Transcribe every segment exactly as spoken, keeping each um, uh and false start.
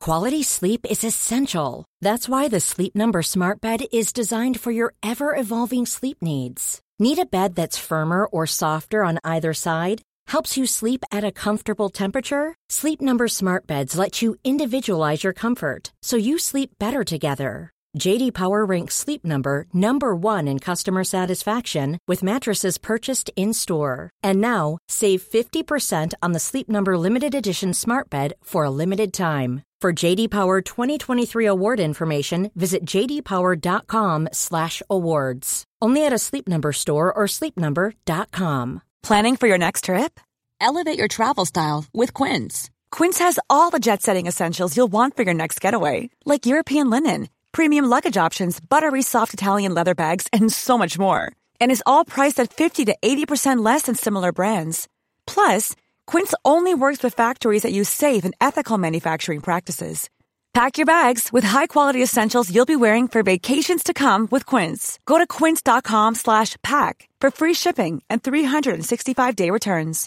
Quality sleep is essential. That's why the Sleep Number Smart Bed is designed for your ever-evolving sleep needs. Need a bed that's firmer or softer on either side? Helps you sleep at a comfortable temperature? Sleep Number Smart Beds let you individualize your comfort, so you sleep better together. J D Power ranks Sleep Number number one in customer satisfaction with mattresses purchased in-store. And now, save fifty percent on the Sleep Number Limited Edition Smart Bed for a limited time. For J D Power twenty twenty-three award information, visit j d power dot com slash awards. Only at a Sleep Number store or sleep number dot com. Planning for your next trip? Elevate your travel style with Quince. Quince has all the jet-setting essentials you'll want for your next getaway, like European linen, premium luggage options, buttery soft Italian leather bags, and so much more. And is all priced at fifty to eighty percent less than similar brands. Plus, Quince only works with factories that use safe and ethical manufacturing practices. Pack your bags with high-quality essentials you'll be wearing for vacations to come with Quince. Go to quince.com slash pack for free shipping and three sixty-five day returns.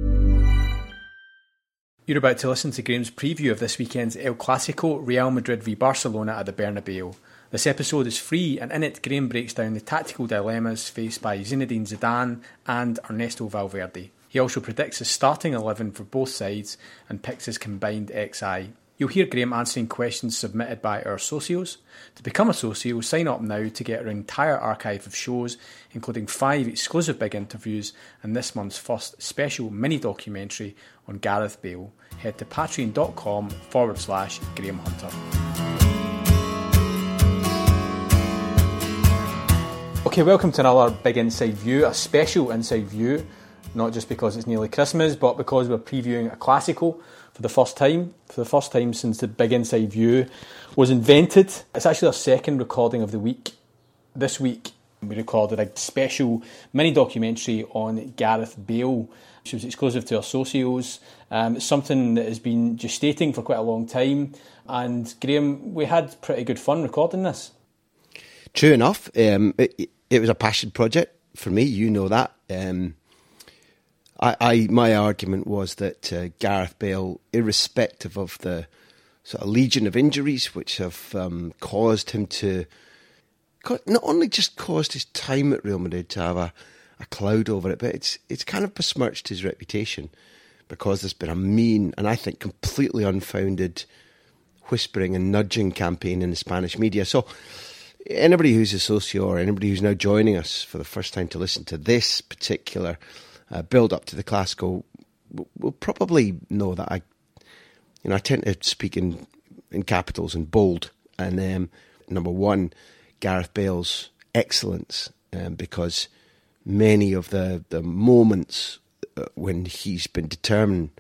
You're about to listen to Graham's preview of this weekend's El Clasico, Real Madrid v Barcelona at the Bernabeu. This episode is free, and in it Graham breaks down the tactical dilemmas faced by Zinedine Zidane and Ernesto Valverde. He also predicts his starting eleven for both sides and picks his combined X I. You'll hear Graham answering questions submitted by our socios. To become a socio, sign up now to get our entire archive of shows, including five exclusive big interviews and this month's first special mini-documentary on Gareth Bale. Head to patreon.com forward slash Graham Hunter. Okay, welcome to another big inside view, a special inside view, not just because it's nearly Christmas, but because we're previewing a Clasico for the first time, for the first time since the Big Inside View was invented. It's actually our second recording of the week. This week we recorded a special mini-documentary on Gareth Bale, which was exclusive to our socios. Um, it's something that has been gestating for quite a long time, and Graham, we had pretty good fun recording this. True enough, um, it, it was a passion project for me, you know that. Um, I, I my argument was that uh, Gareth Bale, irrespective of the sort of legion of injuries which have um, caused him to, not only just caused his time at Real Madrid to have a, a cloud over it, but it's it's kind of besmirched his reputation because there's been a mean and I think completely unfounded whispering and nudging campaign in the Spanish media. So anybody who's a socio or anybody who's now joining us for the first time to listen to this particular Uh, build up to the Clasico will probably know that I, you know, I tend to speak in, in capitals and bold. And um, number one, Gareth Bale's excellence, um, because many of the the moments uh, when he's been determined,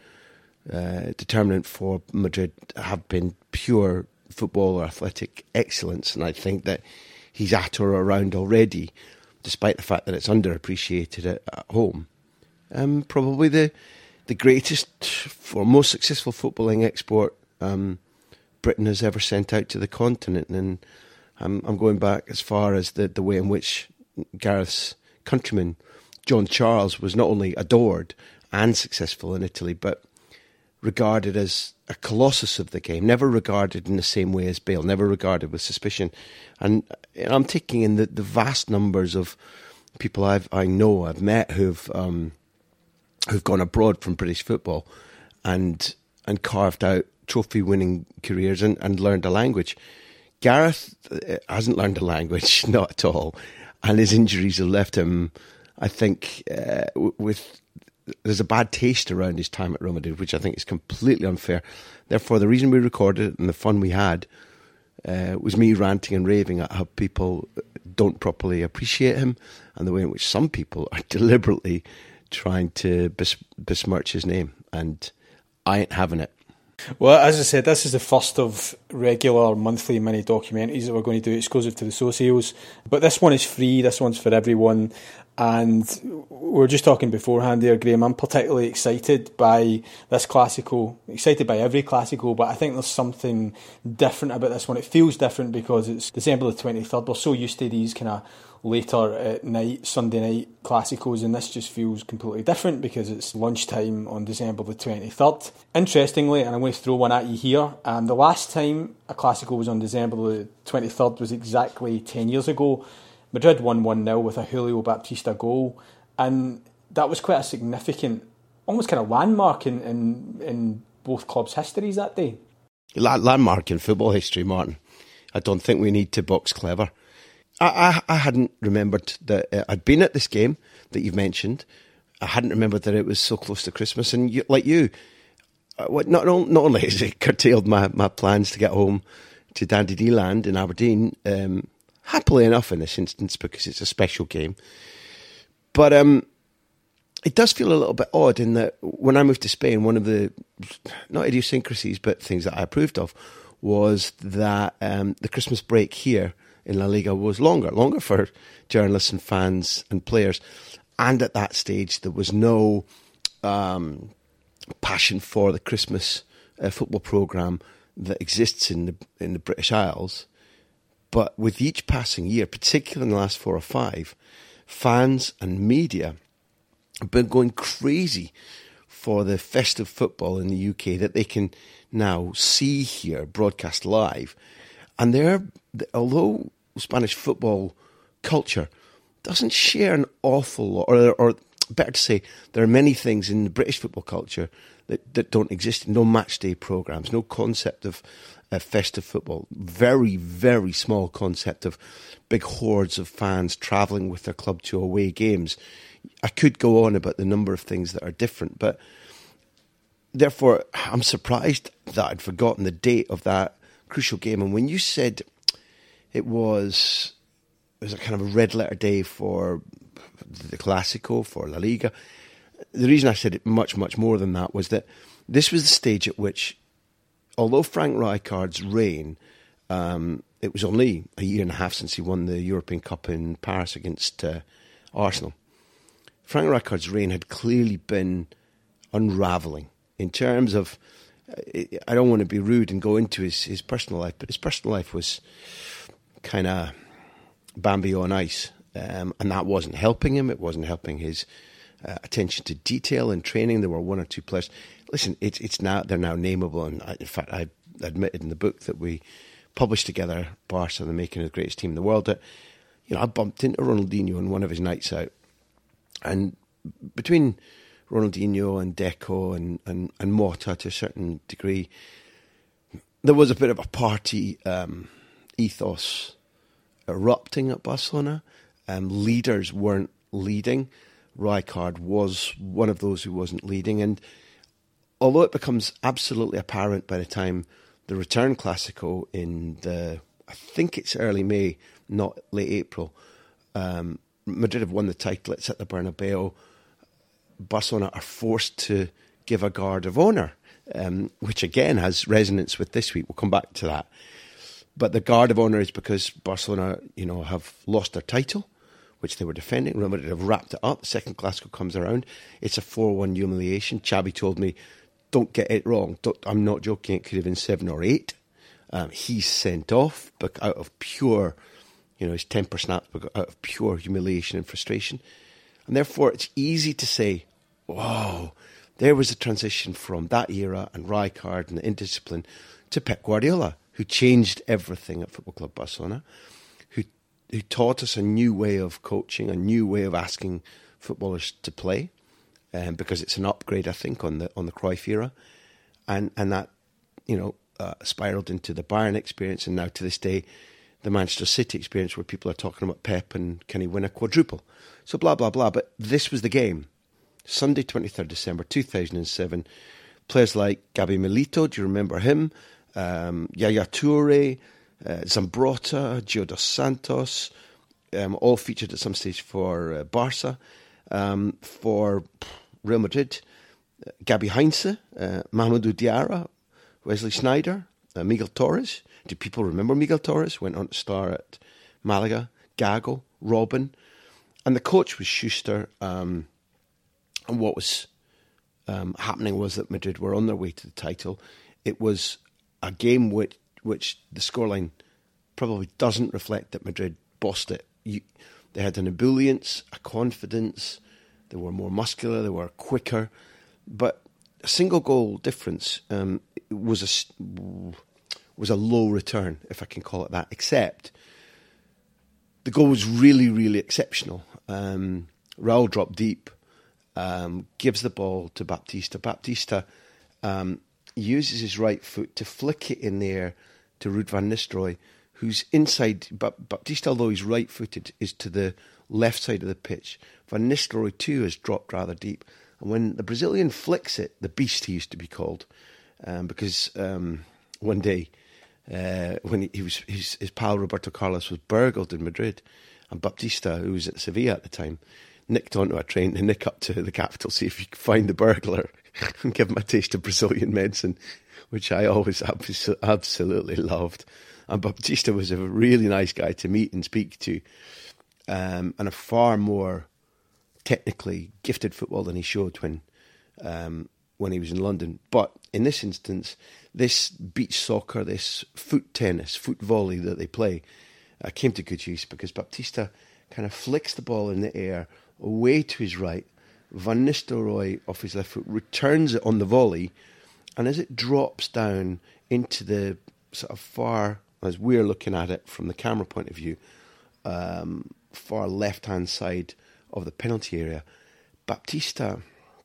uh, determinant for Madrid have been pure football or athletic excellence, and I think that he's at or around already, despite the fact that it's underappreciated at, at home. Um, probably the the greatest or most successful footballing export um, Britain has ever sent out to the continent, and I'm, I'm going back as far as the, the way in which Gareth's countryman John Charles was not only adored and successful in Italy, but regarded as a colossus of the game, never regarded in the same way as Bale, never regarded with suspicion. And, and I'm taking in the, the vast numbers of people I've I know I've met who've um, who've gone abroad from British football and and carved out trophy-winning careers and, and learned a language. Gareth hasn't learned a language, not at all, and his injuries have left him, I think, uh, with there's a bad taste around his time at Real Madrid, which I think is completely unfair. Therefore, the reason we recorded it and the fun we had uh, was me ranting and raving at how people don't properly appreciate him and the way in which some people are deliberately trying to bes- besmirch his name, and I ain't having it. Well, as I said, this is the first of regular monthly mini documentaries that we're going to do exclusive to the socios, but this one is free, this one's for everyone, And we were just talking beforehand there, Graham, I'm particularly excited by this Clásico, excited by every Clásico, but I think there's something different about this one. It feels different because it's December the twenty-third. We're so used to these kind of later at night, Sunday night Clásicos, and this just feels completely different because it's lunchtime on December the twenty-third. Interestingly, and I'm going to throw one at you here, um, the last time a Clásico was on December the twenty-third was exactly ten years ago. Madrid won one nil with a Julio Baptista goal, and that was quite a significant, almost kind of landmark in, in, in both clubs' histories that day. Landmark in football history, Martin. I don't think we need to box clever. I, I, I hadn't remembered that uh, I'd been at this game that you've mentioned. I hadn't remembered that it was so close to Christmas, and you, like you, uh, not, not only has it curtailed my, my plans to get home to Dandy D Land in Aberdeen, um, happily enough in this instance because it's a special game. But um, it does feel a little bit odd in that when I moved to Spain, one of the, not idiosyncrasies, but things that I approved of was that um, the Christmas break here in La Liga was longer, longer for journalists and fans and players. And at that stage, there was no um, passion for the Christmas uh, football programme that exists in the in the British Isles. But with each passing year, particularly in the last four or five, fans and media have been going crazy for the festive football in the U K that they can now see here, broadcast live. And they're, although Spanish football culture doesn't share an awful lot, or, or better to say, there are many things in the British football culture that, that don't exist. No match day programmes, no concept of uh, festive football, very, very small concept of big hordes of fans travelling with their club to away games. I could go on about the number of things that are different, but therefore I'm surprised that I'd forgotten the date of that crucial game. And when you said it was it was a kind of a red letter day for the Clásico, for La Liga, the reason I said it much, much more than that was that this was the stage at which, although Frank Rijkaard's reign, um, it was only a year and a half since he won the European Cup in Paris against uh, Arsenal. Frank Rijkaard's reign had clearly been unravelling in terms of, I don't want to be rude and go into his, his personal life, but his personal life was kind of Bambi on ice, um, and that wasn't helping him. It wasn't helping his uh, attention to detail in training. There were one or two players. Listen, it's it's now they're now nameable, and I, in fact, I admitted in the book that we published together, Barca, the making of the greatest team in the world, that you know I bumped into Ronaldinho on one of his nights out, and between Ronaldinho and Deco and, and, and Mota to a certain degree, there was a bit of a party um, ethos erupting at Barcelona. Um, leaders weren't leading. Rijkaard was one of those who wasn't leading. And although it becomes absolutely apparent by the time the return Clásico in the, I think it's early May, not late April, um, Madrid have won the title. It's at the Bernabeu. Barcelona are forced to give a guard of honour, um, which again has resonance with this week. We'll come back to that. But the guard of honour is because Barcelona, you know, have lost their title, which they were defending. Real Madrid have wrapped it up. The second Clásico comes around. It's a four one humiliation. Xavi told me, don't get it wrong. Don't, I'm not joking. It could have been seven or eight. Um, he's sent off but out of pure, you know, his temper snapped out of pure humiliation and frustration. And therefore, it's easy to say, wow, there was a transition from that era and Rijkaard and the indiscipline to Pep Guardiola, who changed everything at Football Club Barcelona, who who taught us a new way of coaching, a new way of asking footballers to play, um, because it's an upgrade, I think, on the on the Cruyff era, and and that you know uh, spiraled into the Bayern experience, and now to this day, the Manchester City experience, where people are talking about Pep and can he win a quadruple? So blah blah blah. But this was the game. Sunday, twenty-third December two thousand seven. Players like Gabi Milito, do you remember him? Um, Yaya Toure, uh, Zambrotta, Gio dos Santos, um, all featured at some stage for uh, Barca. Um, for Real Madrid, uh, Gabi Heinze, uh, Mamadou Diarra, Wesley Sneijder, uh, Miguel Torres. Do people remember Miguel Torres? Went on to star at Malaga, Gago, Robin. and the coach was Schuster. Um, and what was um, happening was that Madrid were on their way to the title. It was a game which, which the scoreline probably doesn't reflect that Madrid bossed it. You, they had an ebullience, a confidence. They were more muscular. They were quicker. But a single goal difference um, was a was a low return, if I can call it that. Except the goal was really, really exceptional. Um, Raul dropped deep, um, gives the ball to Baptista. Baptista um, uses his right foot to flick it in the air to Ruud van Nistelrooy, who's inside. But Baptista, although he's right-footed, is to the left side of the pitch. Van Nistelrooy too has dropped rather deep. And when the Brazilian flicks it, the beast he used to be called, um, because um, one day uh, when he, he was his, his pal Roberto Carlos was burgled in Madrid, and Baptista, who was at Sevilla at the time, nicked onto a train to nick up to the capital, see if he could find the burglar and give him a taste of Brazilian medicine, which I always absolutely loved. And Baptista was a really nice guy to meet and speak to, um, and a far more technically gifted football than he showed when um, when he was in London. But in this instance, this beach soccer, this foot tennis, foot volley that they play, uh, came to good use because Baptista kind of flicks the ball in the air away to his right. Van Nistelrooy, off his left foot, returns it on the volley, and as it drops down into the sort of far, as we're looking at it from the camera point of view, um, far left-hand side of the penalty area, Baptista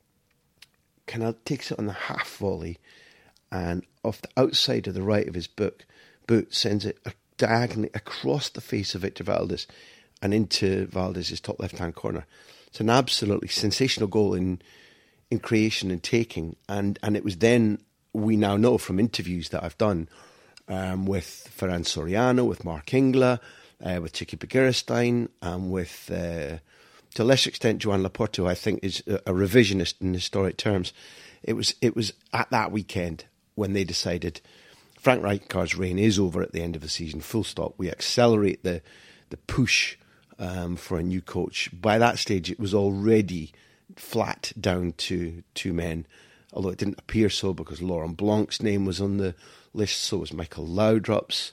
kind of takes it on the half volley and off the outside of the right of his boot, boot sends it diagonally across the face of Victor Valdés and into Valdés' top left-hand corner. It's an absolutely sensational goal in in creation and taking, and, and it was then, we now know from interviews that I've done um, with Ferran Soriano, with Mark Ingler, uh, with Chiqui Begiristain, and with... Uh, to a lesser extent, Joan Laporta, who I think is a revisionist in historic terms. It was it was at that weekend when they decided Frank Rijkaard's reign is over at the end of the season, full stop. We accelerate the the push um, for a new coach. By that stage, it was already flat down to two men, although it didn't appear so because Laurent Blanc's name was on the list, so was Michael Laudrup's.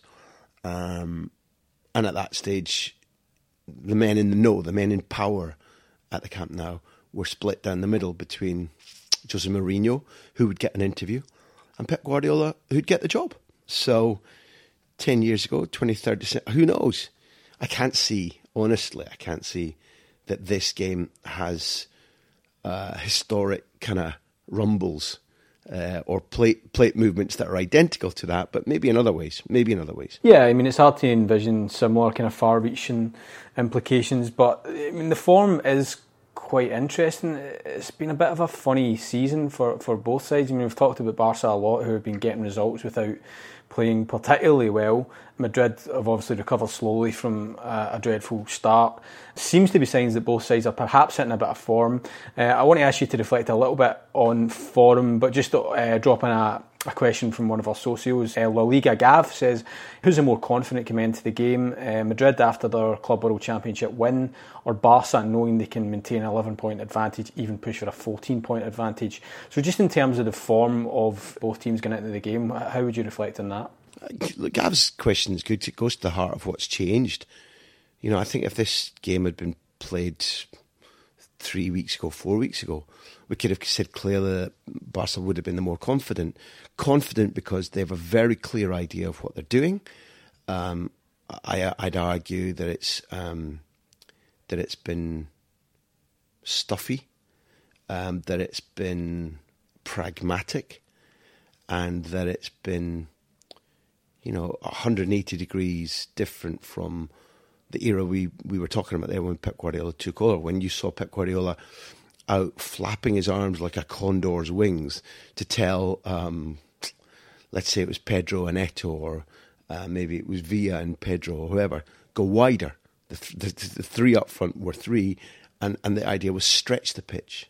Um, and at that stage, the men in the know, the men in power at the Camp Nou were split down the middle between Jose Mourinho, who would get an interview, and Pep Guardiola, who'd get the job. So, ten years ago, twenty-third December, who knows? I can't see, honestly, I can't see that this game has uh, historic kind of rumbles uh, or plate plate movements that are identical to that, but maybe in other ways, maybe in other ways. Yeah, I mean, it's hard to envision similar kind of far-reaching implications, but I mean, the form is quite interesting. It's been a bit of a funny season for, for both sides. I mean, we've talked about Barca a lot, who have been getting results without playing particularly well. Madrid have obviously recovered slowly from uh, a dreadful start. Seems to be signs that both sides are perhaps hitting a bit of form. Uh, I want to ask you to reflect a little bit on form, but just to, uh, drop in a, a question from one of our socios. Uh, La Liga Gav says, who's the more confident coming into the game? Uh, Madrid after their Club World Championship win, or Barca knowing they can maintain an eleven point advantage, even push for a fourteen point advantage? So just in terms of the form of both teams going into the game, how would you reflect on that? Gav's question is good. It goes to the heart of what's changed. You know, I think if this game had been played three weeks ago, four weeks ago, we could have said clearly that Barca would have been the more confident. Confident because they have a very clear idea of what they're doing. Um, I, I'd argue that it's um, that it's been stuffy, um, that it's been pragmatic, and that it's been, you know, one hundred eighty degrees different from the era we, we were talking about there when Pep Guardiola took over, when you saw Pep Guardiola out flapping his arms like a condor's wings to tell, um, let's say it was Pedro and Eto'o, or uh, maybe it was Villa and Pedro or whoever, go wider. The, th- the, the three up front were three, and, and the idea was stretch the pitch.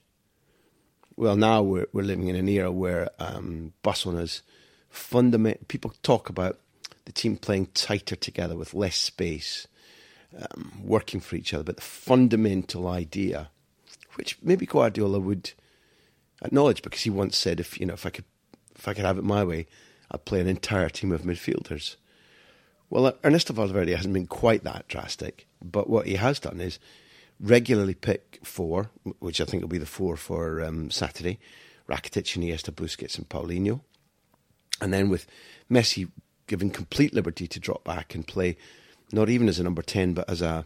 Well, now we're we're living in an era where um, Barcelona's fundament. People talk about the team playing tighter together with less space. um, working for each other, but the fundamental idea, which maybe Guardiola would acknowledge, because he once said, if you know, if I could, if I could have it my way, I'd play an entire team of midfielders. Well, Ernesto Valverde hasn't been quite that drastic, but what he has done is regularly pick four, which I think will be the four for um, Saturday: Rakitic, Iniesta, Busquets, and Paulinho, and then with Messi given complete liberty to drop back and play, not even as a number ten, but as a,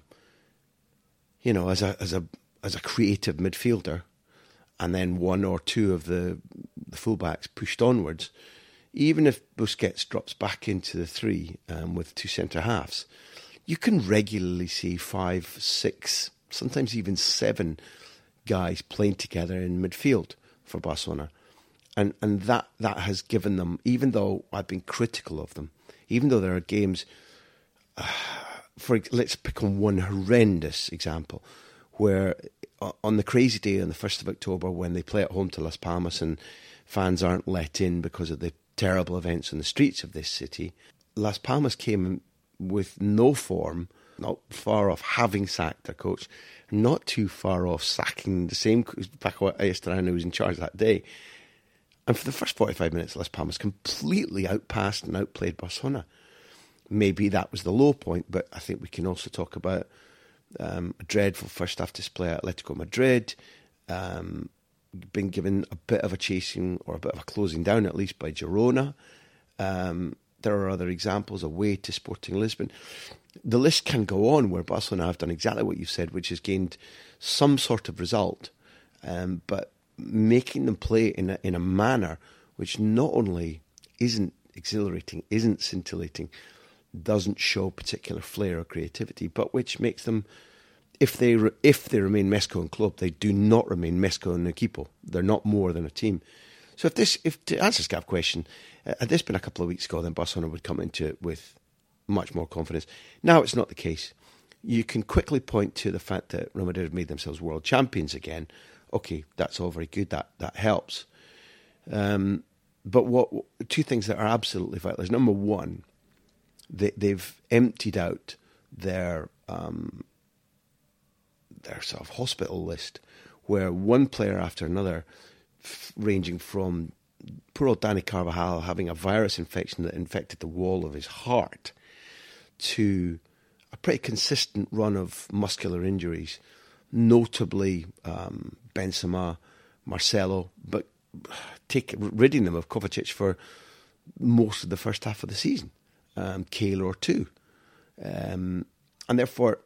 you know, as a as a as a creative midfielder, and then one or two of the the fullbacks pushed onwards. Even if Busquets drops back into the three um, with two centre halves, you can regularly see five, six, sometimes even seven guys playing together in midfield for Barcelona. And and that, that has given them, even though I've been critical of them, even though there are games, uh, for let's pick on one horrendous example, where on the crazy day on the first of October, when they play at home to Las Palmas and fans aren't let in because of the terrible events on the streets of this city, Las Palmas came with no form, not far off having sacked their coach, not too far off sacking the same Paco Ayestarán who was in charge that day. And for the first forty-five minutes, Las Palmas completely outpassed and outplayed Barcelona. Maybe that was the low point, but I think we can also talk about um, a dreadful first half display at Atletico Madrid, um, been given a bit of a chasing or a bit of a closing down, at least by Girona. Um, there are other examples away to Sporting Lisbon. The list can go on where Barcelona have done exactly what you've said, which has gained some sort of result, um, but making them play in a, in a manner which not only isn't exhilarating, isn't scintillating, doesn't show particular flair or creativity, but which makes them, if they re, if they remain Mesco and Club, they do not remain Mesco and Equipo. They're not more than a team. So if this, if to answer Scap's question, uh, had this been a couple of weeks ago, then Barcelona would come into it with much more confidence. Now it's not the case. You can quickly point to the fact that Real Madrid have made themselves world champions again. Okay, that's all very good. That that helps. Um, but what two things that are absolutely vital is, number one, they, they've emptied out their um, their sort of hospital list, where one player after another, f- ranging from poor old Dani Carvajal having a virus infection that infected the wall of his heart, to a pretty consistent run of muscular injuries, notably um, Benzema, Marcelo, but take, ridding them of Kovacic for most of the first half of the season, um, Keylor too. Um, and therefore,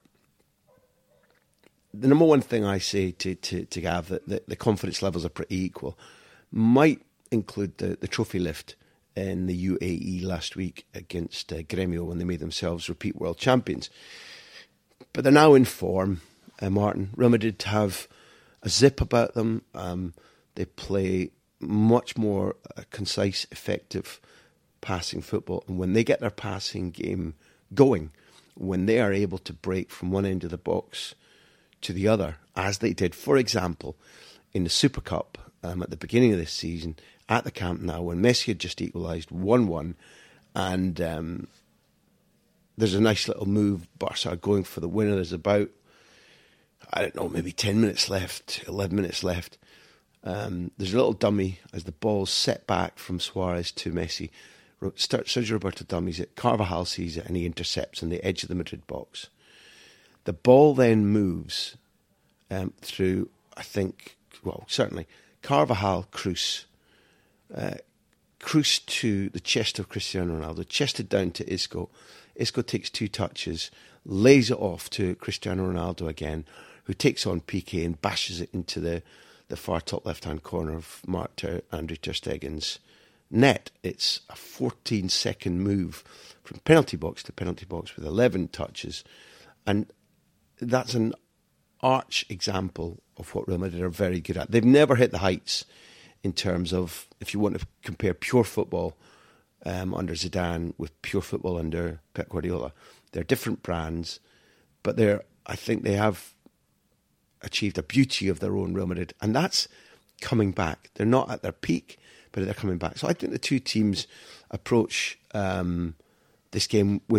the number one thing I say to, to, to Gav, that the, the confidence levels are pretty equal, might include the, the trophy lift in the U A E last week against uh, Gremio when they made themselves repeat world champions. But they're now in form, uh, Martin. Real Madrid have a zip about them. Um, they play much more uh, concise, effective passing football. And when they get their passing game going, when they are able to break from one end of the box to the other, as they did, for example, in the Super Cup um, at the beginning of this season at the Camp Nou, when Messi had just equalised one one, and um, there's a nice little move, Barca are going for the winner. There's about, I don't know, maybe ten minutes left, eleven minutes left. Um, there's a little dummy as the ball's set back from Suarez to Messi. Sergio Roberto dummies it, Carvajal sees it, and he intercepts on the edge of the Madrid box. The ball then moves um, through, I think, well, certainly, Carvajal, Cruz, uh, Cruz to the chest of Cristiano Ronaldo, chested down to Isco. Isco takes two touches, lays it off to Cristiano Ronaldo again, who takes on Piqué and bashes it into the, the far top left-hand corner of Mark Ter, André Ter Stegen's net. It's a fourteen-second move from penalty box to penalty box with eleven touches, and that's an arch example of what Real Madrid are very good at. They've never hit the heights in terms of, if you want to compare pure football um, under Zidane with pure football under Pep Guardiola. They're different brands, but they're, I think they have achieved a beauty of their own, Real Madrid, and that's coming back. They're not at their peak, but they're coming back. So I think the two teams approach um, this game with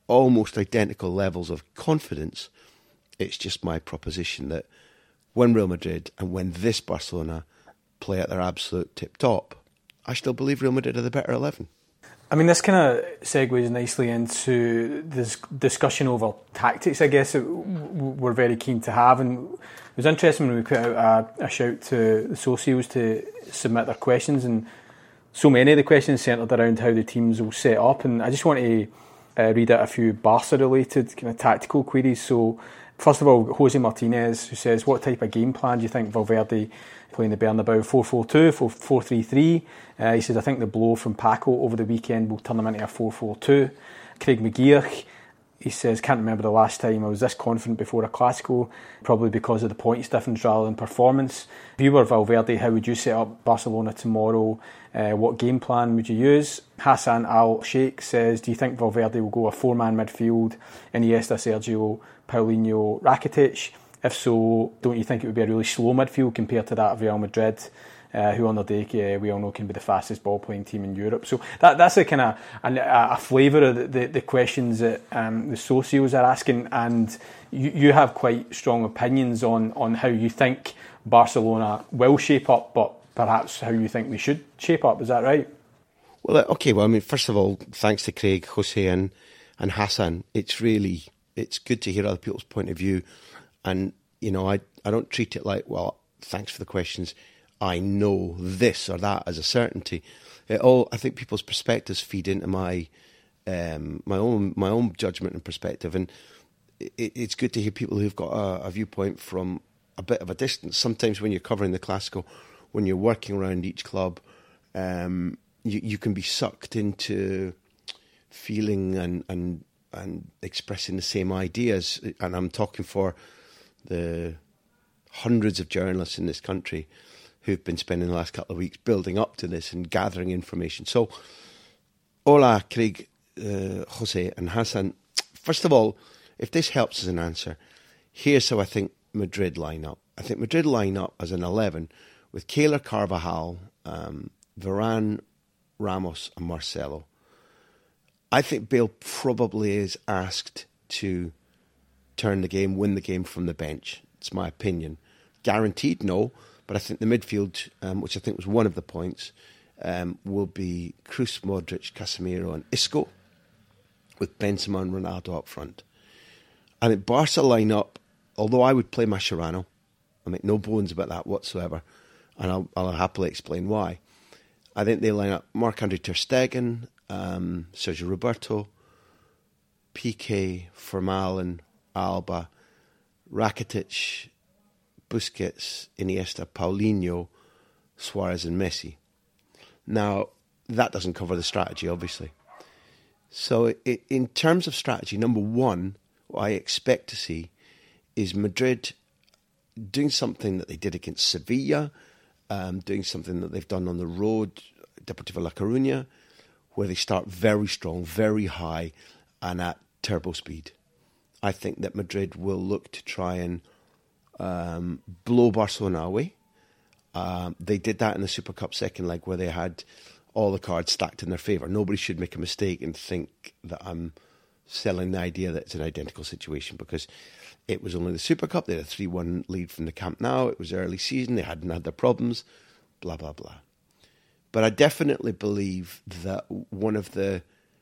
almost identical levels of confidence. It's just my proposition that when Real Madrid and when this Barcelona play at their absolute tip-top, I still believe Real Madrid are the better eleven. I mean, this kind of segues nicely into this discussion over tactics, I guess, that we're very keen to have. And it was interesting when we put out a, a shout to the socials to submit their questions, and so many of the questions centred around how the teams will set up. And I just want to uh, read out a few Barca-related kind of tactical queries. So, first of all, Jose Martinez, who says, what type of game plan do you think Valverde playing the Bernabeu? four four two, four three three. Uh, he says, I think the blow from Paco over the weekend will turn them into a four four two. Craig McGeer, he says, can't remember the last time I was this confident before a Clásico, probably because of the points difference rather than performance. If you were Valverde, how would you set up Barcelona tomorrow? Uh, what game plan would you use? Hassan Al-Sheikh says, do you think Valverde will go a four-man midfield, Iniesta, Sergio, Paulinho, Rakitic? If so, don't you think it would be a really slow midfield compared to that of Real Madrid, uh, who on their day uh, we all know can be the fastest ball-playing team in Europe? So that that's a kind of a, a flavour of the, the, the questions that um, the socios are asking, and you, you have quite strong opinions on, on how you think Barcelona will shape up, but perhaps how you think we should shape up. Is that right? Well, okay. Well, I mean, first of all, thanks to Craig, Jose, and and Hassan. It's really it's good to hear other people's point of view. And, you know, I, I don't treat it like, well, thanks for the questions, I know this or that as a certainty. It all, I think people's perspectives feed into my um, my own my own judgment and perspective. And it, it's good to hear people who've got a, a viewpoint from a bit of a distance. Sometimes when you're covering the Clásico, when you're working around each club, um, you, you can be sucked into feeling and, and, and expressing the same ideas. And I'm talking for the hundreds of journalists in this country who've been spending the last couple of weeks building up to this and gathering information. So, hola, Craig, uh, Jose and Hassan. First of all, if this helps as an answer, here's how I think Madrid line up. I think Madrid line up as an eleven with Keylor, Carvajal, um, Varane, Ramos and Marcelo. I think Bale probably is asked to turn the game, win the game from the bench. It's my opinion. Guaranteed, no. But I think the midfield, um, which I think was one of the points, um, will be Kroos, Modric, Casemiro and Isco, with Benzema and Ronaldo up front. I think Barca line up, although I would play Mascherano, I make no bones about that whatsoever, and I'll, I'll happily explain why. I think they line up Marc-Andre ter Stegen, um, Sergio Roberto, P K, Vermaelen, Alba, Rakitic, Busquets, Iniesta, Paulinho, Suarez and Messi. Now, that doesn't cover the strategy, obviously. So it, in terms of strategy, number one, what I expect to see is Madrid doing something that they did against Sevilla, um, doing something that they've done on the road, Deportivo La Coruña, where they start very strong, very high, and at turbo speed. I think that Madrid will look to try and um, blow Barcelona away. Um, they did that in the Super Cup second leg where they had all the cards stacked in their favour. Nobody should make a mistake and think that I'm selling the idea that it's an identical situation, because it was only the Super Cup. They had a three one lead from the Camp Nou. It was early season. They hadn't had their problems, blah, blah, blah. But I definitely believe that one of the...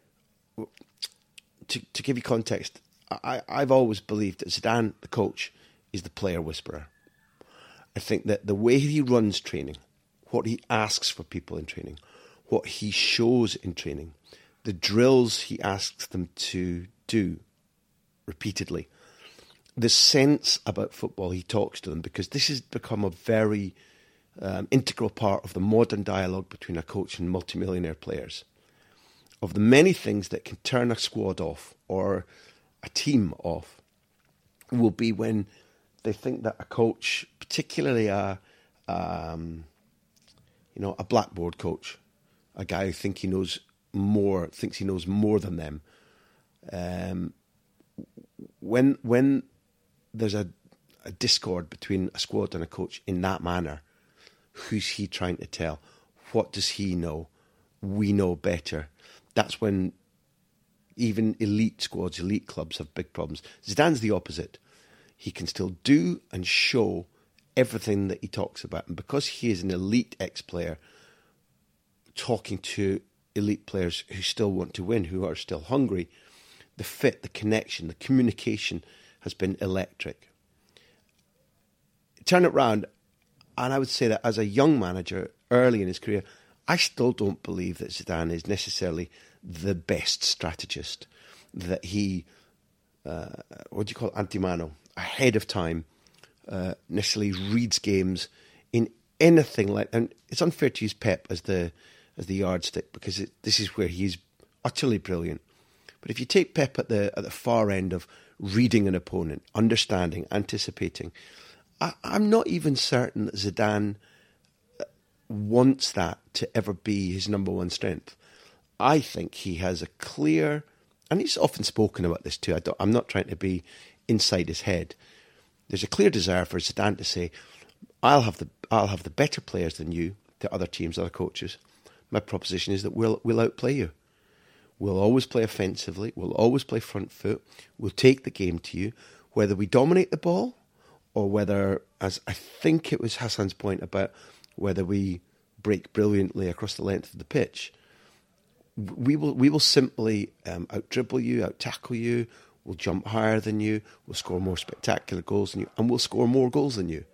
To, to give you context, I, I've always believed that Zidane, the coach, is the player whisperer. I think that the way he runs training, what he asks for people in training, what he shows in training, the drills he asks them to do repeatedly, the sense about football he talks to them, because this has become a very um, integral part of the modern dialogue between a coach and multimillionaire players. Of the many things that can turn a squad off or a team off will be when they think that a coach, particularly a um, you know a blackboard coach, a guy who think he knows more, thinks he knows more than them. Um, when when there's a, a discord between a squad and a coach in that manner, who's he trying to tell? What does he know? We know better. That's when even elite squads, elite clubs have big problems. Zidane's the opposite. He can still do and show everything that he talks about. And because he is an elite ex-player talking to elite players who still want to win, who are still hungry, the fit, the connection, the communication has been electric. Turn it round, and I would say that as a young manager early in his career, I still don't believe that Zidane is necessarily the best strategist, that he, uh, what do you call it, antemano, ahead of time, uh, necessarily reads games in anything like, and it's unfair to use Pep as the as the yardstick, because it, this is where he's utterly brilliant. But if you take Pep at the at the far end of reading an opponent, understanding, anticipating, I, I'm not even certain that Zidane wants that to ever be his number one strength. I think he has a clear, and he's often spoken about this too, I don't, I'm not trying to be inside his head. There's a clear desire for Zidane to say, I'll have the I'll have the better players than you, the other teams, other coaches. My proposition is that we'll we'll outplay you. We'll always play offensively. We'll always play front foot. We'll take the game to you, whether we dominate the ball or whether, as I think it was Hassan's point about whether we break brilliantly across the length of the pitch. We will we will simply um, out dribble you, out tackle you. We'll jump higher than you. We'll score more spectacular goals than you, and we'll score more goals than you.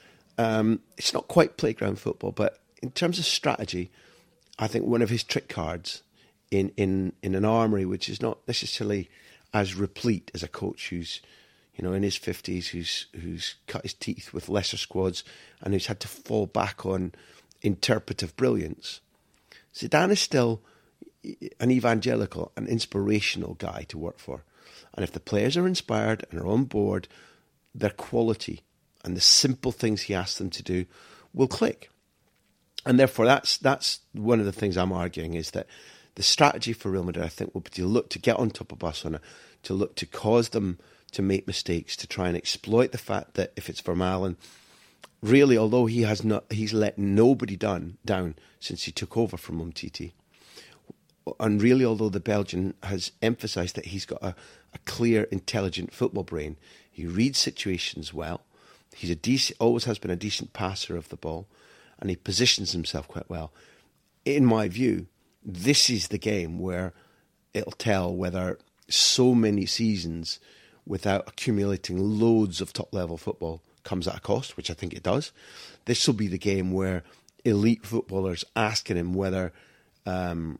Um, it's not quite playground football, but in terms of strategy, I think one of his trick cards in, in, in an armoury which is not necessarily as replete as a coach who's, you know, in his fifties, who's who's cut his teeth with lesser squads and who's had to fall back on interpretive brilliance. Zidane is still an evangelical, an inspirational guy to work for. And if the players are inspired and are on board, their quality and the simple things he asks them to do will click. And therefore, that's that's one of the things I'm arguing, is that the strategy for Real Madrid, I think, will be to look to get on top of Barcelona, to look to cause them to make mistakes, to try and exploit the fact that if it's Vermaelen, really, although he has not, he's let nobody down, down since he took over from Umtiti. And really, although the Belgian has emphasised that he's got a, a clear, intelligent football brain, he reads situations well. He's a decent, always has been a decent passer of the ball, and he positions himself quite well. In my view, this is the game where it'll tell whether so many seasons without accumulating loads of top-level football comes at a cost, which I think it does. This will be the game where elite footballers asking him whether um,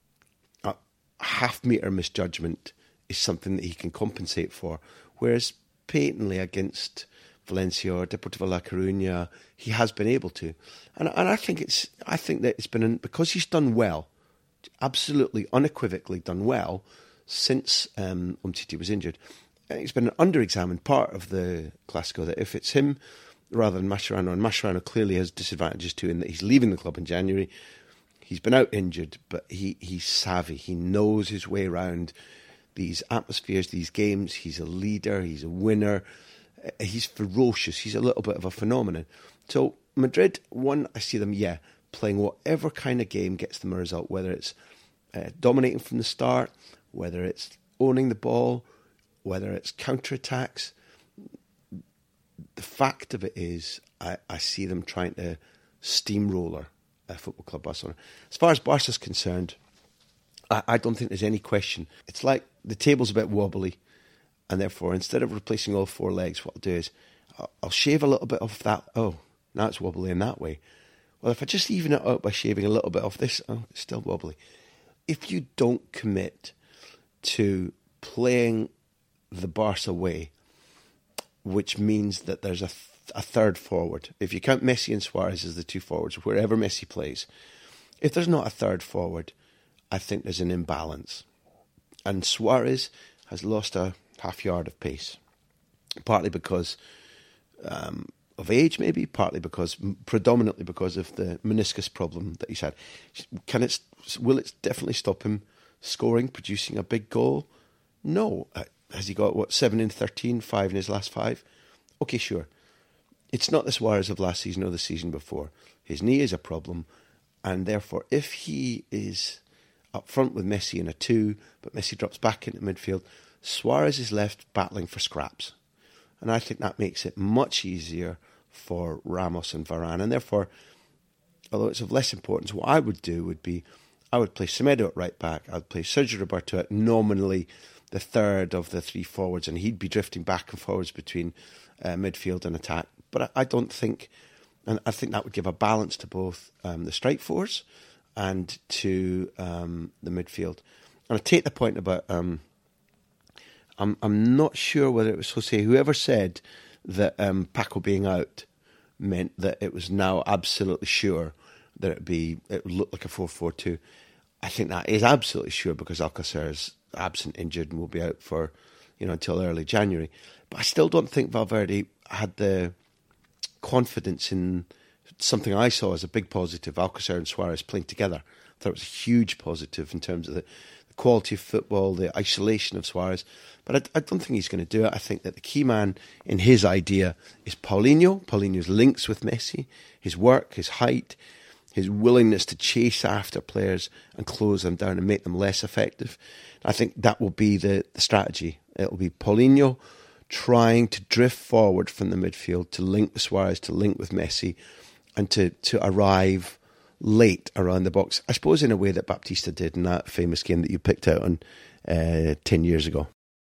a half-metre misjudgment is something that he can compensate for, whereas patently against Valencia or Deportivo La Coruña, he has been able to, and and I think it's I think that it's been an, because he's done well, absolutely unequivocally done well since um, Umtiti was injured. It's been an under-examined part of the Clásico that if it's him rather than Mascherano, and Mascherano clearly has disadvantages too in that he's leaving the club in January. He's been out injured, but he he's savvy. He knows his way around these atmospheres, these games. He's a leader. He's a winner. He's ferocious. He's a little bit of a phenomenon. So Madrid, one, I see them, yeah, playing whatever kind of game gets them a result, whether it's uh, dominating from the start, whether it's owning the ball, whether it's counterattacks. The fact of it is, I, I see them trying to steamroller uh, Football Club Barcelona. As far as Barca's concerned, I, I don't think there's any question. It's like the table's a bit wobbly. And therefore, instead of replacing all four legs, what I'll do is I'll, I'll shave a little bit off that. Oh, now it's wobbly in that way. Well, if I just even it out by shaving a little bit off this, oh, it's still wobbly. If you don't commit to playing the Barca way, which means that there's a, th- a third forward, if you count Messi and Suarez as the two forwards, wherever Messi plays, if there's not a third forward, I think there's an imbalance. And Suarez has lost a half yard of pace, partly because um, of age, maybe, partly because, predominantly because of the meniscus problem that he's had. Can it? Will it definitely stop him scoring, producing a big goal? No. Uh, has he got, what, seven in thirteen, five in his last five? Okay, sure. It's not the Suarez of last season or the season before. His knee is a problem, and therefore, if he is up front with Messi in a two, but Messi drops back into midfield. Suarez is left battling for scraps. And I think that makes it much easier for Ramos and Varane. And therefore, although it's of less importance, what I would do would be, I would play Semedo at right back. I'd play Sergio Roberto at nominally the third of the three forwards, and he'd be drifting back and forwards between uh, midfield and attack. But I, I don't think, and I think that would give a balance to both um, the strike force and to um, the midfield. And I take the point about, um, I'm I'm not sure whether it was Jose, whoever said that um, Paco being out meant that it was now absolutely sure that it'd be, it would look like a four four two. I think that is absolutely sure because Alcacer is absent, injured, and will be out for, you know, until early January. But I still don't think Valverde had the confidence in something I saw as a big positive, Alcacer and Suarez playing together. I thought it was a huge positive in terms of the, the quality of football, the isolation of Suarez. But I, I don't think he's going to do it. I think that the key man in his idea is Paulinho. Paulinho's links with Messi, his work, his height, his willingness to chase after players and close them down and make them less effective. I think that will be the, the strategy. It will be Paulinho trying to drift forward from the midfield to link with Suarez, to link with Messi, and to, to arrive late around the box. I suppose in a way that Baptista did in that famous game that you picked out on uh, ten years ago.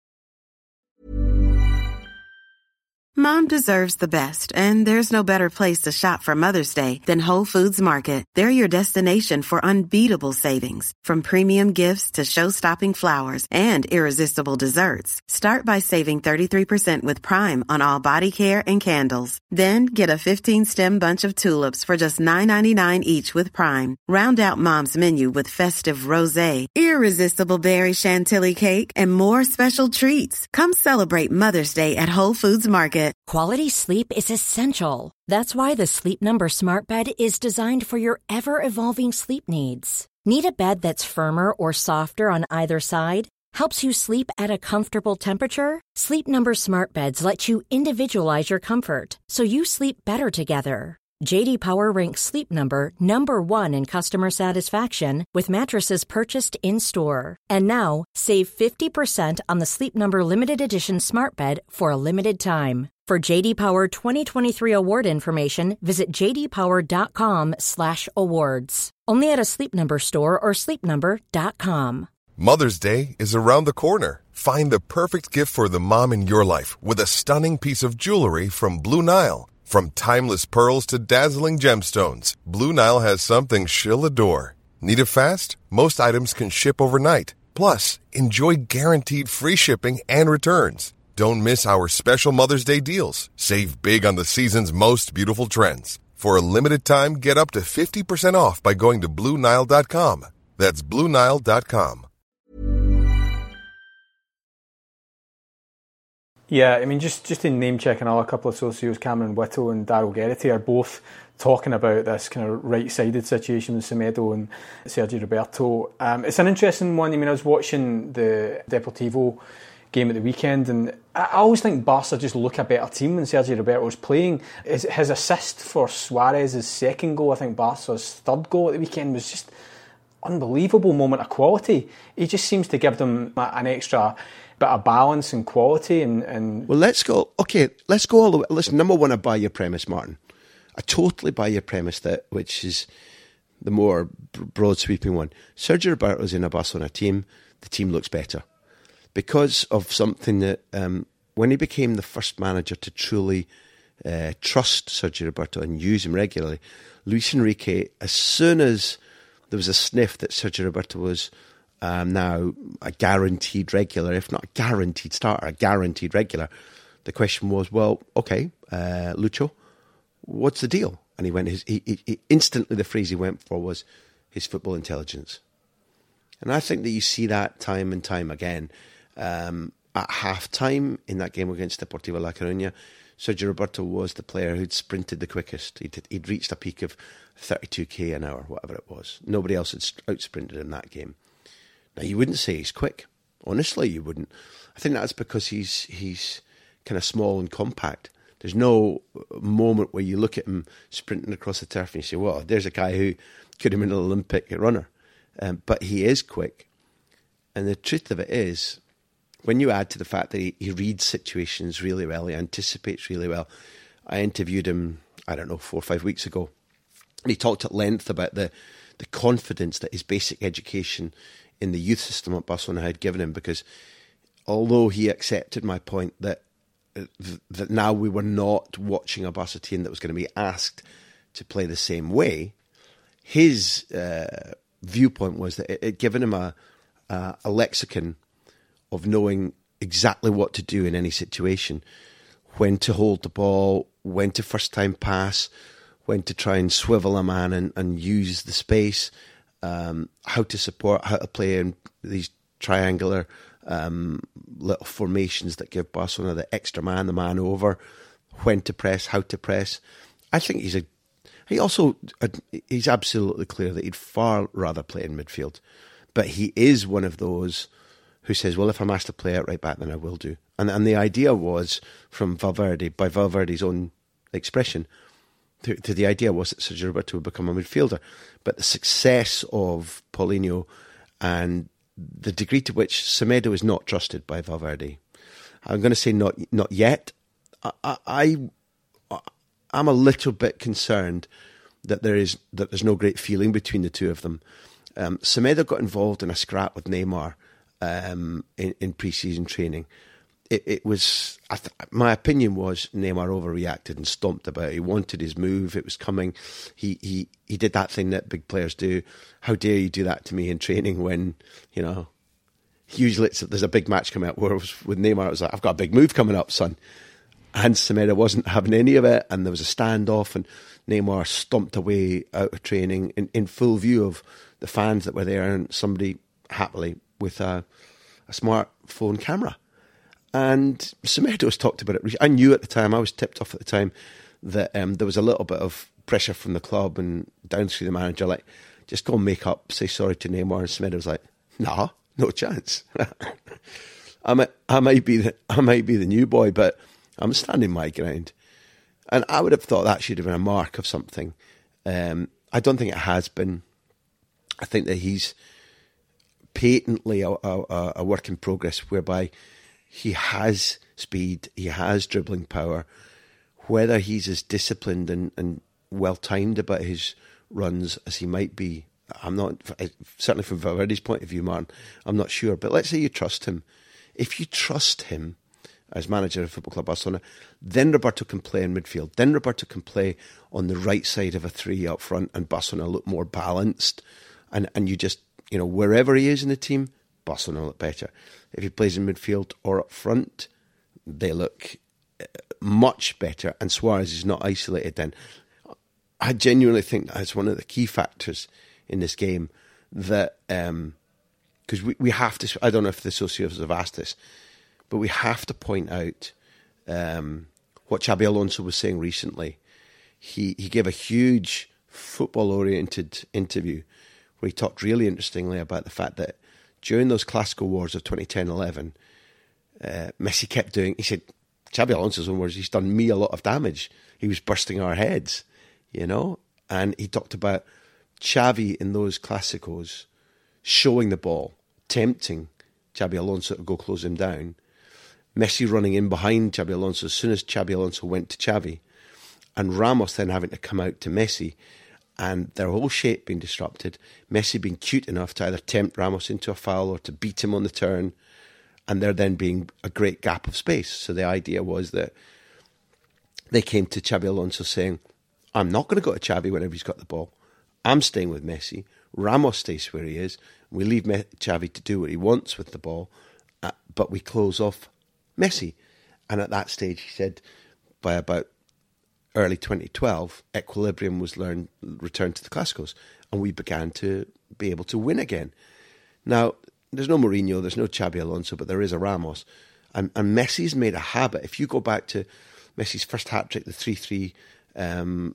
Mom deserves the best, and there's no better place to shop for Mother's Day than Whole Foods Market. They're your destination for unbeatable savings, from premium gifts to show-stopping flowers and irresistible desserts. Start by saving thirty-three percent with Prime on all body care and candles. Then get a fifteen-stem bunch of tulips for just nine ninety-nine each with Prime. Round out Mom's menu with festive rosé, irresistible berry chantilly cake, and more special treats. Come celebrate Mother's Day at Whole Foods Market. Quality sleep is essential. That's why the Sleep Number Smart Bed is designed for your ever-evolving sleep needs. Need a bed that's firmer or softer on either side? Helps you sleep at a comfortable temperature? Sleep Number Smart Beds let you individualize your comfort, so you sleep better together. J D Power ranks Sleep Number number one in customer satisfaction with mattresses purchased in-store. And now, save fifty percent on the Sleep Number Limited Edition Smart Bed for a limited time. For J D Power twenty twenty-three award information, visit jdpower.com slash awards. Only at a Sleep Number store or sleep number dot com. Mother's Day is around the corner. Find the perfect gift for the mom in your life with a stunning piece of jewelry from Blue Nile. From timeless pearls to dazzling gemstones, Blue Nile has something she'll adore. Need it fast? Most items can ship overnight. Plus, enjoy guaranteed free shipping and returns. Don't miss our special Mother's Day deals. Save big on the season's most beautiful trends. For a limited time, get up to fifty percent off by going to Blue Nile dot com. That's Blue Nile dot com. Yeah, I mean, just, just in name-checking all a couple of socios, Cameron Whittle and Daryl Geraghty are both talking about this kind of right-sided situation with Semedo and Sergio Roberto. Um, it's an interesting one. I mean, I was watching the Deportivo game at the weekend, and I always think Barca just look a better team when Sergio Roberto was playing. His, his assist for Suarez's second goal, I think Barca's third goal at the weekend, was just unbelievable moment of quality. He just seems to give them an extra bit of balance and quality. And, and well, let's go. Okay, let's go all the way. Listen, number one, I buy your premise, Martin. I totally buy your premise that, which is the more broad sweeping one. Sergio Roberto's in a Barcelona team. The team looks better because of something that um, when he became the first manager to truly uh, trust Sergio Roberto and use him regularly, Luis Enrique, as soon as there was a sniff that Sergio Roberto was um, now a guaranteed regular, if not a guaranteed starter, a guaranteed regular, the question was, well, okay, uh, Lucho, what's the deal? And he went, his, he, he, he instantly the phrase he went for was his football intelligence. And I think that you see that time and time again. Um, at half-time in that game against Deportivo La Coruña, Sergio Roberto was the player who'd sprinted the quickest. He'd, he'd reached a peak of thirty-two k an hour, whatever it was. Nobody else had out-sprinted in that game. Now, you wouldn't say he's quick. Honestly, you wouldn't. I think that's because he's he's kind of small and compact. There's no moment where you look at him sprinting across the turf and you say, well, there's a guy who could have been an Olympic runner. um, but he is quick. And the truth of it is, when you add to the fact that he, he reads situations really well, he anticipates really well. I interviewed him, I don't know, four or five weeks ago. And he talked at length about the, the confidence that his basic education in the youth system at Barcelona had given him, because although he accepted my point that that now we were not watching a Barca team that was going to be asked to play the same way, his uh, viewpoint was that it had given him a, a, a lexicon of knowing exactly what to do in any situation, when to hold the ball, when to first time pass, when to try and swivel a man and, and use the space, um, how to support, how to play in these triangular um, little formations that give Barcelona the extra man, the man over, when to press, how to press. I think he's a. He also he's absolutely clear that he'd far rather play in midfield, but he is one of those who says, "Well, if I'm asked to play it right back, then I will do." And and the idea was from Valverde, by Valverde's own expression, to, to the idea was that Sergio Roberto would become a midfielder. But the success of Paulinho and the degree to which Semedo is not trusted by Valverde, I'm going to say not not yet. I, I I'm a little bit concerned that there is that there's no great feeling between the two of them. Um, Semedo got involved in a scrap with Neymar um, in, in pre-season training. It, it was, I th- my opinion was Neymar overreacted and stomped about. He wanted his move. It was coming. He he he did that thing that big players do. How dare you do that to me in training when, you know, usually it's, there's a big match coming up where it was, with Neymar, it was like, I've got a big move coming up, son. And Semedo wasn't having any of it, and there was a standoff, and Neymar stomped away out of training in, in full view of the fans that were there, and somebody happily with a, a smartphone camera. And Semedo's talked about it. I knew at the time, I was tipped off at the time, that um, there was a little bit of pressure from the club and down through the manager, like, just go and make up, say sorry to Neymar. And Semedo was like, nah, no chance. I might, I might be the, I might be the new boy, but I'm standing my ground. And I would have thought that should have been a mark of something. Um, I don't think it has been. I think that he's patently a, a, a work in progress, whereby he has speed, he has dribbling power. Whether he's as disciplined and, and well-timed about his runs as he might be, I'm not, certainly from Valverde's point of view, Martin, I'm not sure. But let's say you trust him. If you trust him as manager of Football Club Barcelona, then Roberto can play in midfield. Then Roberto can play on the right side of a three up front, and Barcelona look more balanced. And and you just, you know, wherever he is in the team, Barcelona look better. If he plays in midfield or up front, they look much better. And Suarez is not isolated then. I genuinely think that's one of the key factors in this game, that um, because we, we have to, I don't know if the socios have asked this, but we have to point out um, what Xabi Alonso was saying recently. He he gave a huge football-oriented interview where he talked really interestingly about the fact that during those Clasico wars of twenty ten eleven, uh, Messi kept doing, he said, Xabi Alonso's own words, he's done me a lot of damage. He was bursting our heads, you know? And he talked about Xavi in those Clásicos showing the ball, tempting Xabi Alonso to go close him down. Messi running in behind Xabi Alonso as soon as Xabi Alonso went to Xavi, and Ramos then having to come out to Messi, and their whole shape being disrupted. Messi being cute enough to either tempt Ramos into a foul or to beat him on the turn, and there then being a great gap of space. So the idea was that they came to Xabi Alonso saying, I'm not going to go to Xavi whenever he's got the ball. I'm staying with Messi. Ramos stays where he is. We leave Xavi to do what he wants with the ball, uh, but we close off Messi. And at that stage, he said, by about early twenty twelve, equilibrium was learned, returned to the Clásicos, and we began to be able to win again. Now, there's no Mourinho, there's no Xabi Alonso, but there is a Ramos. And, and Messi's made a habit. If you go back to Messi's first hat-trick, the three three, um,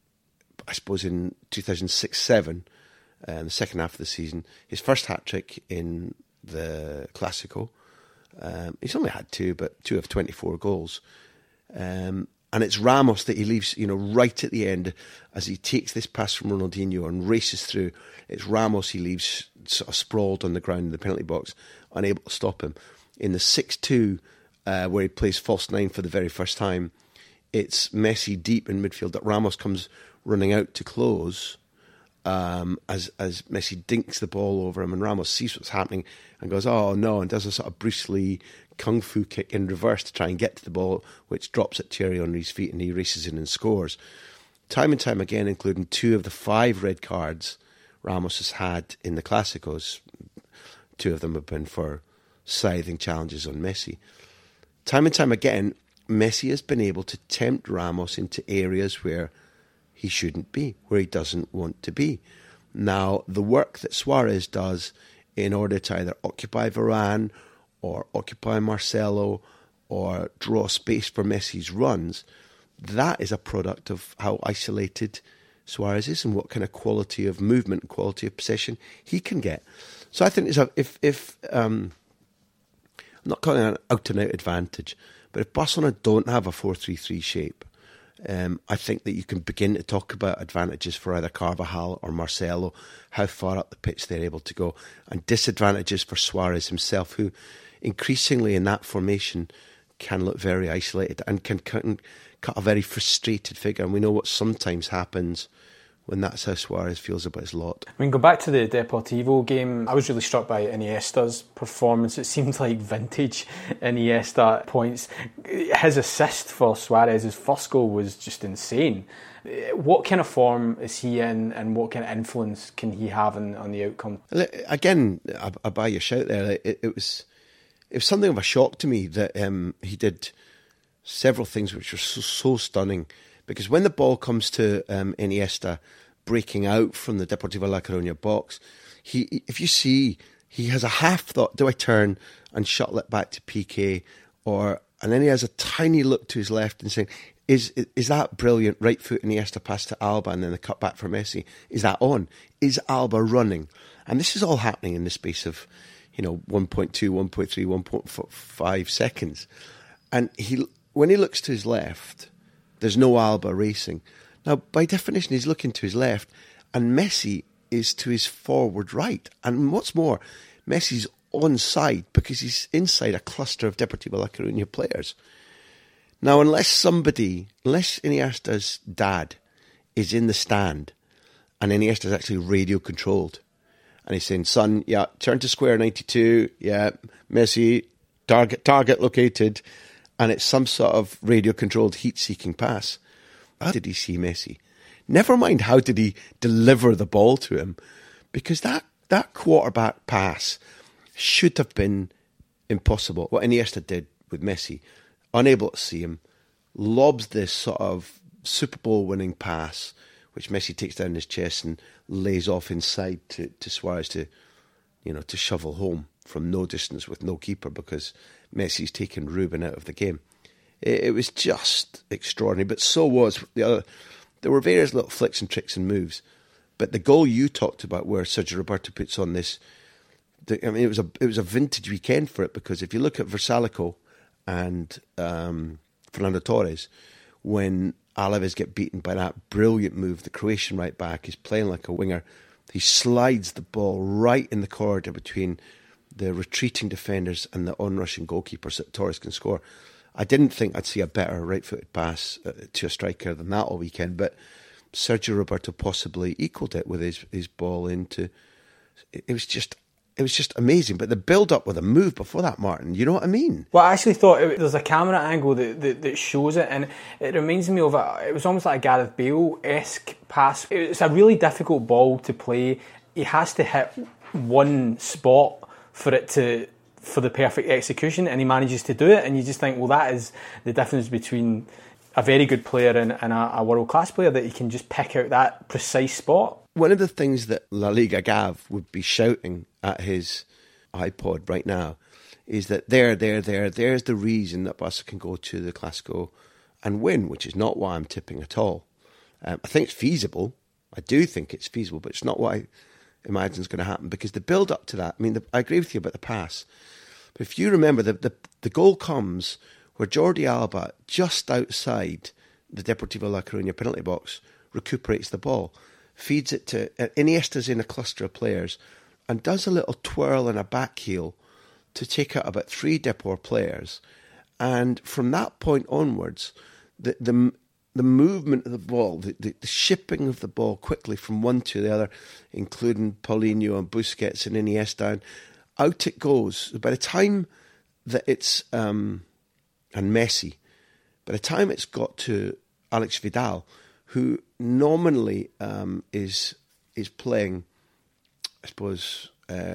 I suppose in two thousand six seven, uh, the second half of the season, his first hat-trick in the Clásico, um, he's only had two, but two of twenty-four goals. Um, And it's Ramos that he leaves, you know, right at the end as he takes this pass from Ronaldinho and races through. It's Ramos he leaves sort of sprawled on the ground in the penalty box, unable to stop him. In the six two, uh, where he plays false nine for the very first time, it's Messi deep in midfield that Ramos comes running out to close um, as as Messi dinks the ball over him, and Ramos sees what's happening and goes, oh no, and does a sort of Bruce Lee kung fu kick in reverse to try and get to the ball, which drops at Thierry Henry's feet, and he races in and scores. Time and time again, including two of the five red cards Ramos has had in the Clásicos. Two of them have been for scything challenges on Messi. Time and time again, Messi has been able to tempt Ramos into areas where he shouldn't be, where he doesn't want to be. Now, the work that Suarez does in order to either occupy Varane or occupy Marcelo or draw space for Messi's runs, that is a product of how isolated Suarez is and what kind of quality of movement and quality of possession he can get. So I think it's a, if, if um, I'm not calling it an out-and-out advantage, but if Barcelona don't have a four three three shape, um, I think that you can begin to talk about advantages for either Carvajal or Marcelo, how far up the pitch they're able to go, and disadvantages for Suarez himself, who increasingly in that formation can look very isolated and can cut, cut a very frustrated figure. And we know what sometimes happens when that's how Suarez feels about his lot. I mean, go back to the Deportivo game. I was really struck by Iniesta's performance. It seemed like vintage Iniesta points. His assist for Suarez's first goal was just insane. What kind of form is he in, and what kind of influence can he have on, on the outcome? Again, I, I buy your shout there. It, it was it was something of a shock to me that um, he did several things which were so, so stunning. Because when the ball comes to um, Iniesta breaking out from the Deportivo La Coruña box, he, if you see, he has a half thought, do I turn and shuttle it back to P K? Or, and then he has a tiny look to his left and saying, is is that brilliant right foot Iniesta pass to Alba and then the cut back for Messi? Is that on? Is Alba running? And this is all happening in the space of, you know, one point two, one point three, one point five seconds. And he, when he looks to his left, there's no Alba racing. Now, by definition, he's looking to his left, and Messi is to his forward right. And what's more, Messi's onside because he's inside a cluster of Deportivo La Coruña players. Now, unless somebody, unless Iniesta's dad is in the stand, and Iniesta's actually radio controlled, and he's saying, son, yeah, turn to square ninety-two, yeah, Messi, target, target located, and it's some sort of radio-controlled heat-seeking pass. How did he see Messi? Never mind how did he deliver the ball to him, because that, that quarterback pass should have been impossible. What Iniesta did with Messi, unable to see him, lobs this sort of Super Bowl winning pass, which Messi takes down his chest and lays off inside to, to Suarez to, you know, to shovel home from no distance with no keeper because Messi's taken Ruben out of the game. It, it was just extraordinary, but so was the other. There were various little flicks and tricks and moves, but the goal you talked about, where Sergio Roberto puts on this, the, I mean, it was a it was a vintage weekend for it, because if you look at Versalico and um, Fernando Torres, when Alaves get beaten by that brilliant move, the Croatian right back is playing like a winger. He slides the ball right in the corridor between the retreating defenders and the on-rushing goalkeepers that Torres can score. I didn't think I'd see a better right-footed pass uh, to a striker than that all weekend, but Sergio Roberto possibly equalled it with his, his ball into. It, it was just it was just amazing. But the build-up with a move before that, Martin, you know what I mean? Well, I actually thought it, there's a camera angle that, that, that shows it, and it reminds me of a, it was almost like a Gareth Bale-esque pass. It's a really difficult ball to play. He has to hit one spot for it to for the perfect execution, and he manages to do it, and you just think, well, that is the difference between a very good player and, and a, a world-class player, that he can just pick out that precise spot. One of the things that La Liga Gav would be shouting at his iPod right now is that there, there, there, there's the reason that Barca can go to the Clásico and win, which is not why I'm tipping at all. Um, I think it's feasible. I do think it's feasible, but it's not what I imagine is going to happen, because the build-up to that, I mean, the, I agree with you about the pass, but if you remember, the, the, the goal comes where Jordi Alba, just outside the Deportivo La Coruña penalty box, recuperates the ball, feeds it to uh, Iniesta's in a cluster of players, and does a little twirl and a back heel to take out about three Depor players. And from that point onwards, the the, the movement of the ball, the, the, the shipping of the ball quickly from one to the other, including Paulinho and Busquets and Iniesta, and out it goes. By the time that it's, um, and Messi, by the time it's got to Alex Vidal, who nominally um, is is playing, I suppose, uh,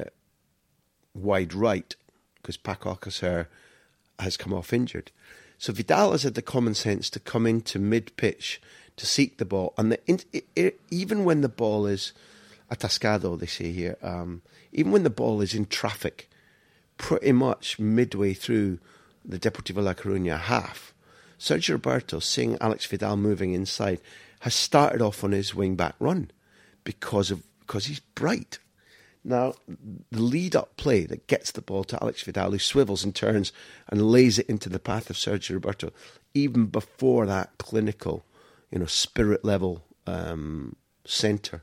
wide right, because Paco Alcácer has come off injured. So Vidal has had the common sense to come into mid-pitch to seek the ball. And the, it, it, even when the ball is atascado, they say here, um, even when the ball is in traffic, pretty much midway through the Deportivo La Coruña half, Sergio Roberto, seeing Alex Vidal moving inside, has started off on his wing-back run because of because he's bright. Now, the lead-up play that gets the ball to Alex Vidal, who swivels and turns and lays it into the path of Sergio Roberto, even before that clinical, you know, spirit-level um, centre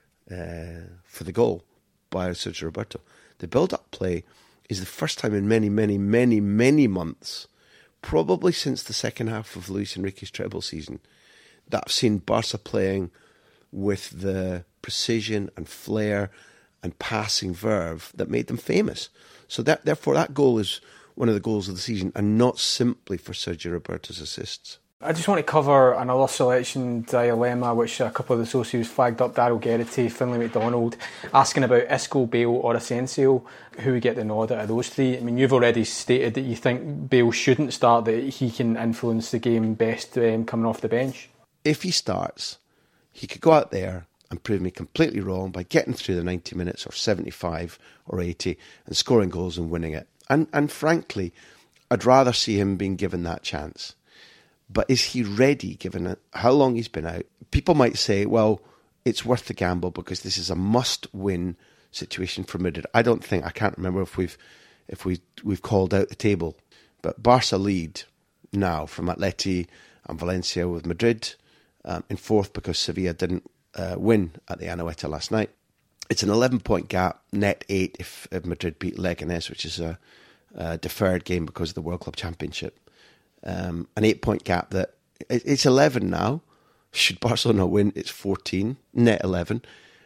uh, for the goal by Sergio Roberto. The build-up play is the first time in many, many, many, many months, probably since the second half of Luis Enrique's treble season, that I've seen Barca playing with the precision and flair and passing verve that made them famous. So that, therefore, that goal is one of the goals of the season, and not simply for Sergio Roberto's assists. I just want to cover another selection dilemma which a couple of the socios flagged up. Daryl Geraghty, Finlay McDonald, asking about Isco, Bale or Asensio. Who would get the nod out of those three? I mean, you've already stated that you think Bale shouldn't start, that he can influence the game best um, coming off the bench. If he starts, he could go out there and prove me completely wrong by getting through the ninety minutes or seventy-five or eighty and scoring goals and winning it. And and frankly, I'd rather see him being given that chance. But is he ready, given it, how long he's been out? People might say, well, it's worth the gamble because this is a must-win situation for Madrid. I don't think, I can't remember if we've if we we've called out the table, but Barca lead now from Atleti and Valencia, with Madrid um, in fourth because Sevilla didn't uh, win at the Anoeta last night. It's an eleven-point gap, net eight if, if Madrid beat Leganés, which is a, a deferred game because of the World Club Championship. Um, an eight-point gap that it, it's eleven now. Should Barcelona win, it's fourteen, net eleven.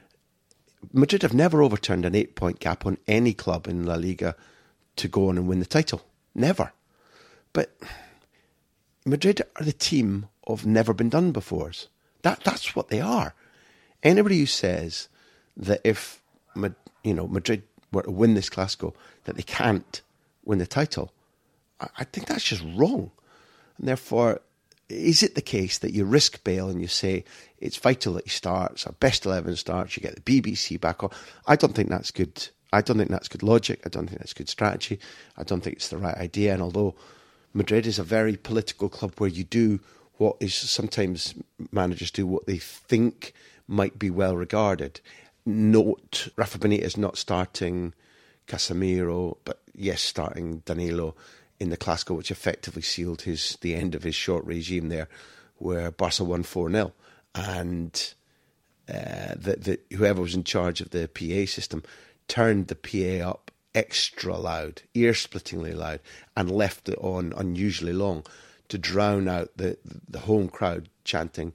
Madrid have never overturned an eight-point gap on any club in La Liga to go on and win the title. Never. But Madrid are the team of never-been-done-befores. That that's what they are. Anybody who says that if you know Madrid were to win this Clásico, that they can't win the title, I, I think that's just wrong. And therefore, is it the case that you risk Bale and you say it's vital that he starts, our best eleven starts, you get the B B C back on? I don't think that's good. I don't think that's good logic. I don't think that's good strategy. I don't think it's the right idea. And although Madrid is a very political club where you do what is sometimes managers do what they think might be well regarded. Note, Rafa Benitez not starting Casemiro, but yes, starting Danilo in the Clásico, which effectively sealed his the end of his short regime there, where Barca won four nil. And uh, the, the, whoever was in charge of the P A system turned the P A up extra loud, ear-splittingly loud, and left it on unusually long to drown out the, the home crowd chanting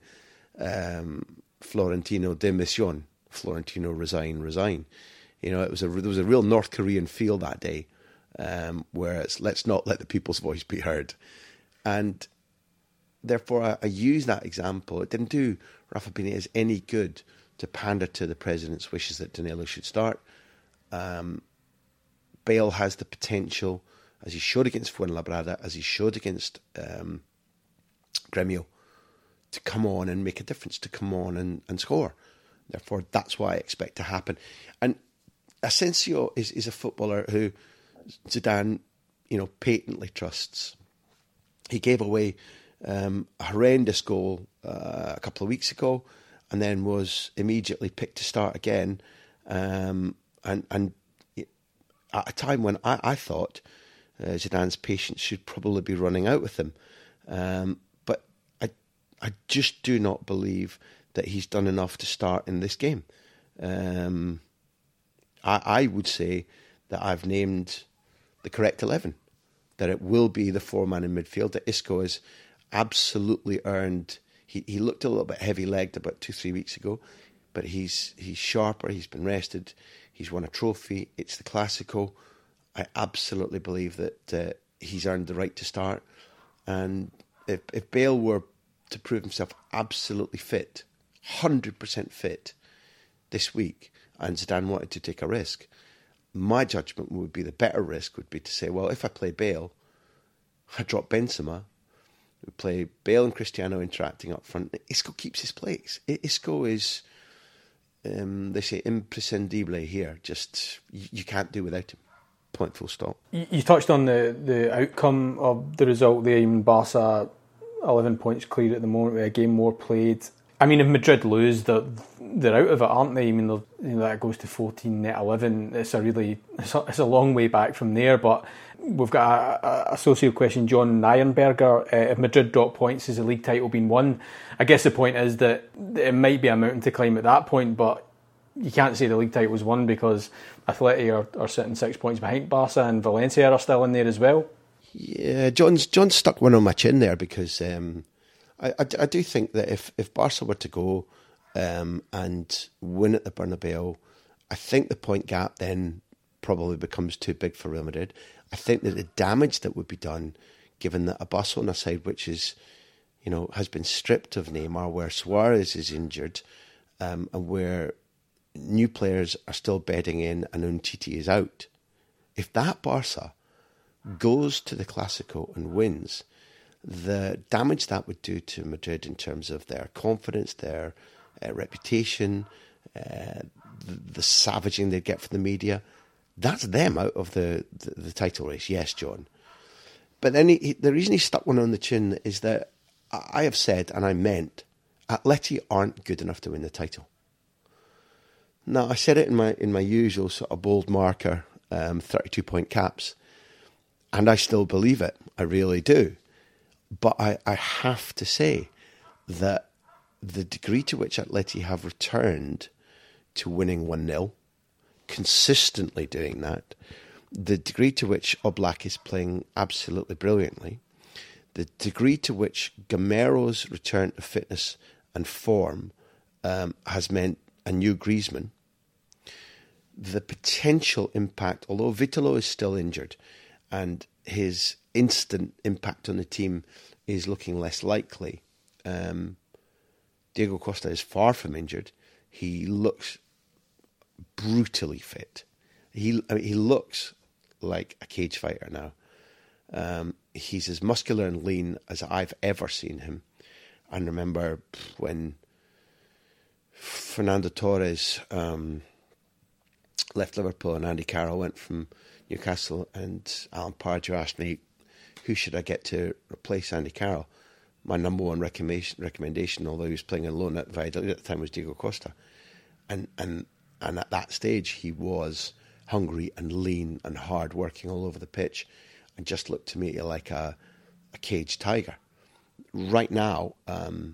um, Florentino dimisión, Florentino resign, resign. You know, it was a, there was a real North Korean feel that day, um, where it's let's not let the people's voice be heard. And therefore, I, I use that example. It didn't do Rafa Benitez any good to pander to the president's wishes that Danilo should start. Um, Bale has the potential, as he showed against Fuenlabrada, as he showed against um, Gremio, to come on and make a difference, to come on and, and score. Therefore, that's what I expect to happen. And Asensio is, is a footballer who Zidane, you know, patently trusts. He gave away um, a horrendous goal uh, a couple of weeks ago, and then was immediately picked to start again. Um, and and at a time when I, I thought uh, Zidane's patience should probably be running out with him. Um, but I I just do not believe that he's done enough to start in this game. Um, I, I would say that I've named the correct eleven, that it will be the four-man in midfield, that Isco has absolutely earned. He, he looked a little bit heavy-legged about two, three weeks ago, but he's he's sharper, he's been rested, he's won a trophy, it's the Clásico. I absolutely believe that uh, he's earned the right to start. And if, if Bale were to prove himself absolutely fit, one hundred percent fit this week, and Zidane wanted to take a risk, my judgment would be the better risk would be to say, well, if I play Bale, I drop Benzema, we play Bale and Cristiano interacting up front. Isco keeps his place. Isco is, um, they say, imprescindible here. Just, you, you can't do without him. Point, full stop. You, you touched on the, the outcome of the result there. I mean, Barca, eleven points clear at the moment with a game more played. I mean, if Madrid lose, they're, they're out of it, aren't they? I mean, you know, that goes to fourteen, net eleven. It's a really, it's a, it's a long way back from there. But we've got a, a socio question, John Nyenberger. Uh, if Madrid drop points, has the league title been won? I guess the point is that it might be a mountain to climb at that point, but you can't say the league title was won because Atleti are, are sitting six points behind Barca, and Valencia are still in there as well. Yeah, John's John stuck one on my chin there because um, I, I, I do think that if, if Barca were to go um, and win at the Bernabeu, I think the point gap then probably becomes too big for Real Madrid. I think that the damage that would be done, given that a Barcelona side which is, you know, has been stripped of Neymar, where Suarez is injured, um, and where new players are still bedding in and Umtiti is out. If that Barca goes to the Clásico and wins, the damage that would do to Madrid in terms of their confidence, their uh, reputation, uh, the, the savaging they'd get from the media, that's them out of the, the, the title race. Yes, John. But then he, he, the reason he stuck one on the chin is that I have said, and I meant, Atleti aren't good enough to win the title. Now, I said it in my in my usual sort of bold marker, um, thirty-two point caps, and I still believe it. I really do. But I, I have to say that the degree to which Atleti have returned to winning one nil, consistently doing that, the degree to which Oblak is playing absolutely brilliantly, the degree to which Gamero's return to fitness and form um, has meant a new Griezmann, the potential impact, although Vitolo is still injured and his instant impact on the team is looking less likely, um, Diego Costa is far from injured. He looks brutally fit. He I mean, he looks like a cage fighter now. Um, he's as muscular and lean as I've ever seen him. I remember when Fernando Torres um, left Liverpool and Andy Carroll went from Newcastle, and Alan Pardew asked me, who should I get to replace Andy Carroll? My number one recommendation, recommendation although he was playing alone at Valladolid at the time, was Diego Costa. And, and, and at that stage, he was hungry and lean and hard working all over the pitch and just looked to me like a, a caged tiger. Right now, um,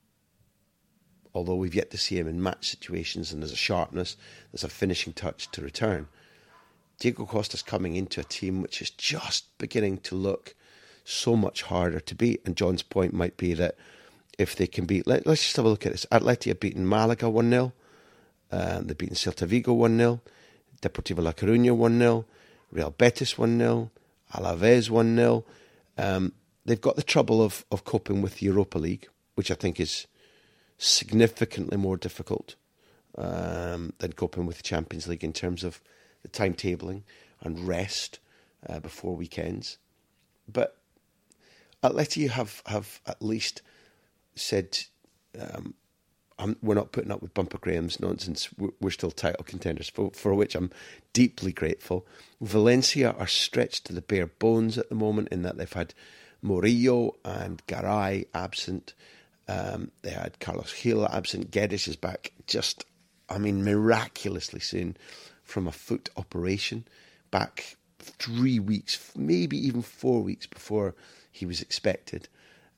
although we've yet to see him in match situations and there's a sharpness, there's a finishing touch to return, Diego Costa's coming into a team which is just beginning to look so much harder to beat. And John's point might be that if they can beat, let, let's just have a look at this. Atleti have beaten Malaga one nil, uh, they've beaten Celta Vigo one nil, Deportivo La Coruña one nil, Real Betis one nil, Alaves one nil. Um, they've got the trouble of, of coping with the Europa League, which I think is significantly more difficult um, than coping with the Champions League in terms of the timetabling and rest uh, before weekends. But Atleti have, have at least said, um, I'm, we're not putting up with Bumper Graham's nonsense. We're, we're still title contenders, for, for which I'm deeply grateful. Valencia are stretched to the bare bones at the moment in that they've had Murillo and Garay absent. Um, they had Carlos Gil absent. Guedes is back just, I mean, miraculously soon from a foot operation, back three weeks, maybe even four weeks before he was expected.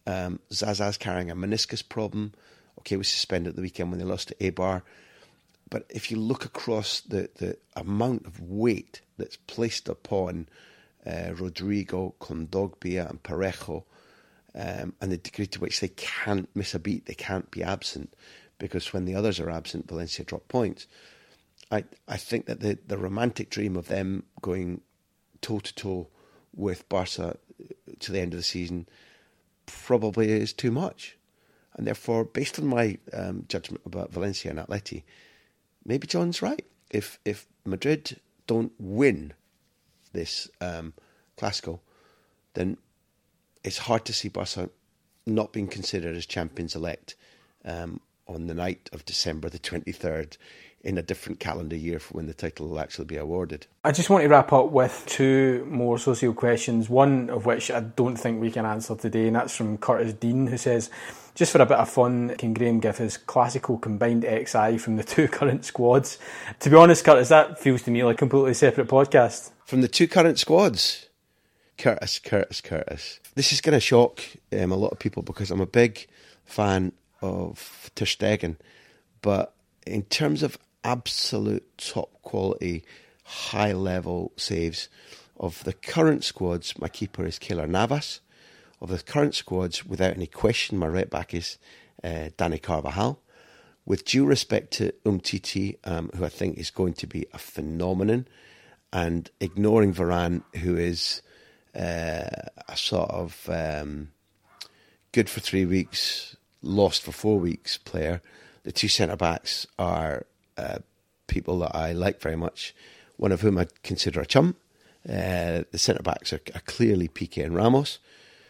Um, Zaza's carrying a meniscus problem. Okay, was suspended at the weekend when they lost to Eibar. But if you look across the, the amount of weight that's placed upon uh, Rodrigo, Kondogbia and Parejo, um, and the degree to which they can't miss a beat, they can't be absent, because when the others are absent, Valencia drop points. I, I think that the, the romantic dream of them going toe-to-toe with Barca to the end of the season probably is too much. And therefore, based on my um, judgment about Valencia and Atleti, maybe John's right. If if Madrid don't win this um, Clásico, then it's hard to see Barca not being considered as champions-elect um, on the night of December the twenty-third in a different calendar year for when the title will actually be awarded. I just want to wrap up with two more socio questions, one of which I don't think we can answer today, and that's from Curtis Dean, who says, just for a bit of fun, can Graham give his classical combined X I from the two current squads? To be honest, Curtis, that feels to me like a completely separate podcast. From the two current squads? Curtis, Curtis, Curtis. This is going to shock um, a lot of people because I'm a big fan of Ter Stegen, but in terms of absolute top quality, high level saves of the current squads, my keeper is Keylor Navas. Of the current squads, without any question, my right back is uh, Dani Carvajal. With due respect to Umtiti, um, who I think is going to be a phenomenon, and ignoring Varane, who is uh, a sort of um, good for three weeks, lost for four weeks player. The two centre-backs are uh, people that I like very much, one of whom I consider a chum. Uh, the centre-backs are, are clearly Piqué and Ramos.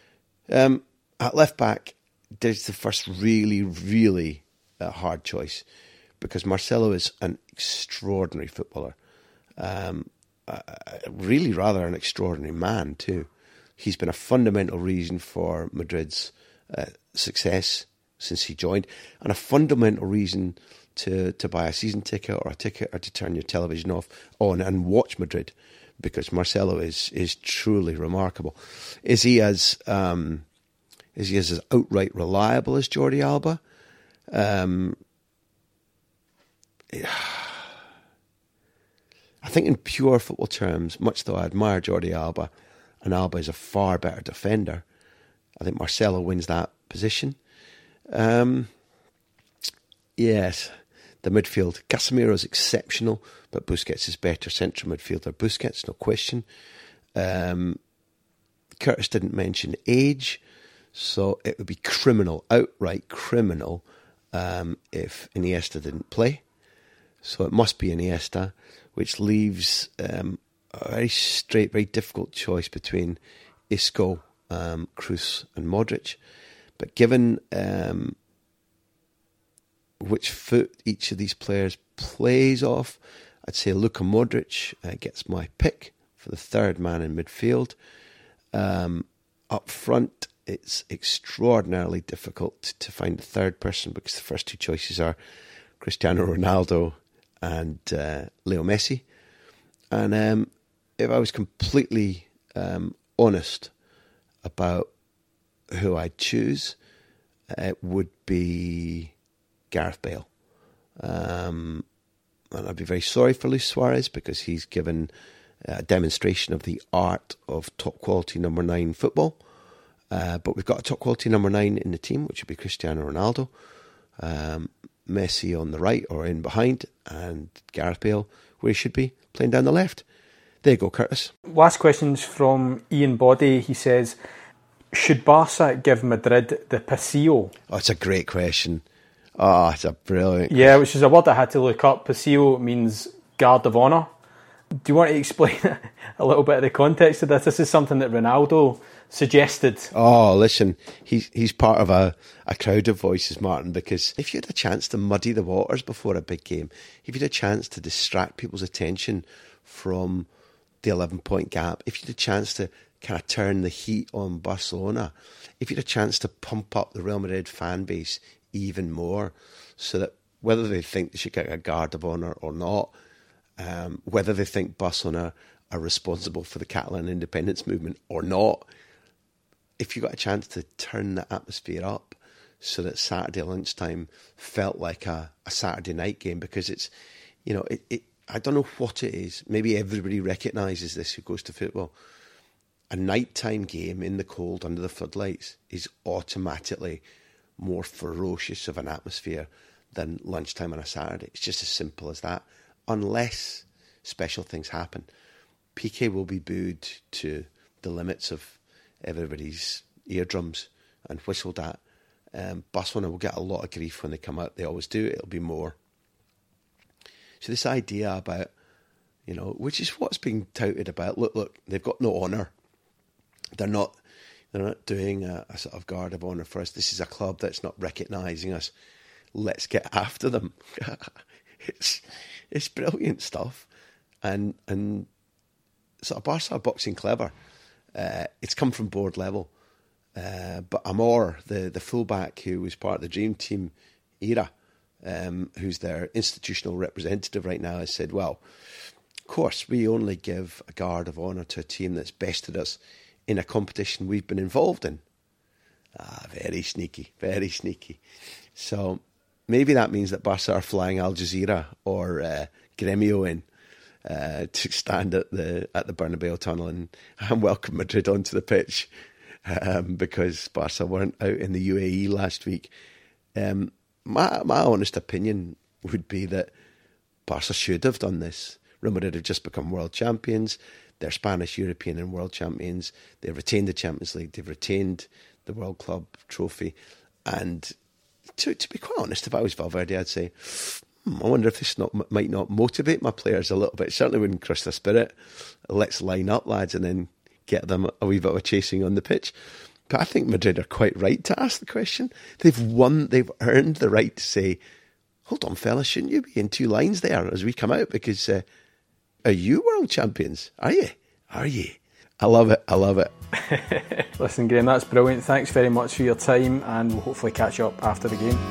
Um, at left-back, there's the first really, really uh, hard choice, because Marcelo is an extraordinary footballer. Um, uh, really rather an extraordinary man too. He's been a fundamental reason for Madrid's uh, success since he joined, and a fundamental reason to, to buy a season ticket or a ticket or to turn your television off on and watch Madrid, because Marcelo is is truly remarkable. Is he as um, is he as outright reliable as Jordi Alba? Um, yeah. I think in pure football terms, much though I admire Jordi Alba, and Alba is a far better defender, I think Marcelo wins that position. Um, yes, the midfield. Casemiro is exceptional, but Busquets is better central midfielder. Busquets, no question. Um, Curtis didn't mention age, so it would be criminal, outright criminal, um, if Iniesta didn't play. So it must be Iniesta, which leaves um, a very straight, very difficult choice between Isco, um, Kroos and Modric. But given um, which foot each of these players plays off, I'd say Luka Modric uh, gets my pick for the third man in midfield. Um, up front, it's extraordinarily difficult to find a third person, because the first two choices are Cristiano Ronaldo and uh, Leo Messi. And um, if I was completely um, honest about who I'd choose, it would be Gareth Bale. Um, and I'd be very sorry for Luis Suarez, because he's given a demonstration of the art of top quality number nine football. Uh, but we've got a top quality number nine in the team, which would be Cristiano Ronaldo. Um, Messi on the right or in behind, and Gareth Bale where he should be, playing down the left. There you go, Curtis. Last question's from Ian Body. He says, should Barca give Madrid the Paseo? Oh, it's a great question. Oh, it's a brilliant Yeah, question. Which is a word I had to look up. Paseo means guard of honour. Do you want to explain a little bit of the context of this? This is something that Ronaldo suggested. Oh, listen, he's he's part of a, a crowd of voices, Martin, because if you had a chance to muddy the waters before a big game, if you had a chance to distract people's attention from the eleven-point gap, if you had a chance to kind of turn the heat on Barcelona, if you had a chance to pump up the Real Madrid fan base even more, so that whether they think they should get a guard of honour or not, um, whether they think Barcelona are responsible for the Catalan independence movement or not, if you got a chance to turn the atmosphere up so that Saturday lunchtime felt like a, a Saturday night game, because it's, you know, it, it, I don't know what it is. Maybe everybody recognises this who goes to football. A nighttime game in the cold under the floodlights is automatically more ferocious of an atmosphere than lunchtime on a Saturday. It's just as simple as that. Unless special things happen. P K will be booed to the limits of everybody's eardrums and whistled at. Um, Barcelona will get a lot of grief when they come out. They always do. It'll be more. So this idea about, you know, which is what's being touted about. Look, look, they've got no honour. They're not, they're not doing a, a sort of guard of honour for us. This is a club that's not recognising us. Let's get after them. it's it's brilliant stuff, and and sort of Barca are boxing clever. Uh, it's come from board level, uh, but Amor, the the fullback who was part of the Dream Team era, um, who's their institutional representative right now, has said, "Well, of course, we only give a guard of honour to a team that's bested us in a competition we've been involved in." Ah, very sneaky, very sneaky. So maybe that means that Barca are flying Al Jazeera or uh, Gremio in uh, to stand at the at the Bernabeu tunnel and, and welcome Madrid onto the pitch um, because Barca weren't out in the U A E last week. Um, my my honest opinion would be that Barca should have done this. Real Madrid have just become world champions. They're Spanish, European and world champions. They've retained the Champions League. They've retained the World Club trophy. And to to be quite honest, if I was Valverde, I'd say, hmm, I wonder if this not might not motivate my players a little bit. It certainly wouldn't crush their spirit. Let's line up, lads, and then get them a wee bit of a chasing on the pitch. But I think Madrid are quite right to ask the question. They've won, they've earned the right to say, hold on, fellas, shouldn't you be in two lines there as we come out? Because uh, are you world champions? Are you? Are you? I love it. I love it. Listen, Graham, that's brilliant. Thanks very much for your time, and we'll hopefully catch up after the game.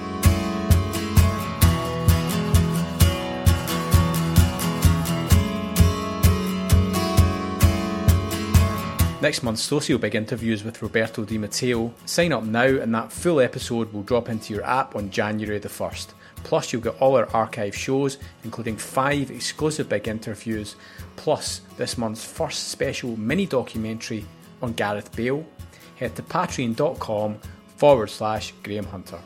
Next month's Socio Big interviews with Roberto Di Matteo. Sign up now and that full episode will drop into your app on January the first. Plus you'll get all our archive shows, including five exclusive big interviews, plus this month's first special mini documentary on Gareth Bale. Head to patreon.com forward slash Graham Hunter.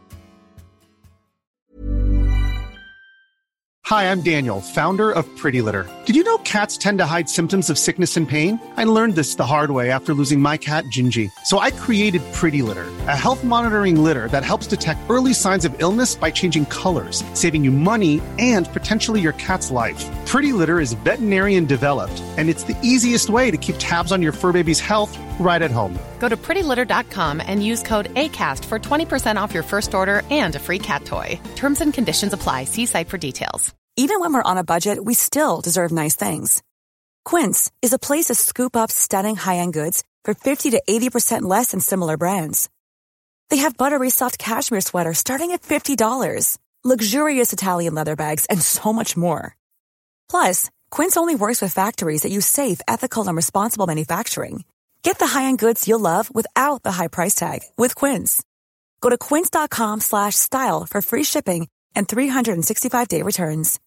Hi, I'm Daniel, founder of Pretty Litter. Did you know cats tend to hide symptoms of sickness and pain? I learned this the hard way after losing my cat, Gingy. So I created Pretty Litter, a health monitoring litter that helps detect early signs of illness by changing colors, saving you money and potentially your cat's life. Pretty Litter is veterinarian developed, and it's the easiest way to keep tabs on your fur baby's health right at home. Go to pretty litter dot com and use code ACAST for twenty percent off your first order and a free cat toy. Terms and conditions apply. See site for details. Even when we're on a budget, we still deserve nice things. Quince is a place to scoop up stunning high-end goods for fifty to eighty percent less than similar brands. They have buttery soft cashmere sweaters starting at fifty dollars, luxurious Italian leather bags, and so much more. Plus, Quince only works with factories that use safe, ethical, and responsible manufacturing. Get the high-end goods you'll love without the high price tag with Quince. Go to quince.com slash style for free shipping and three sixty-five day returns.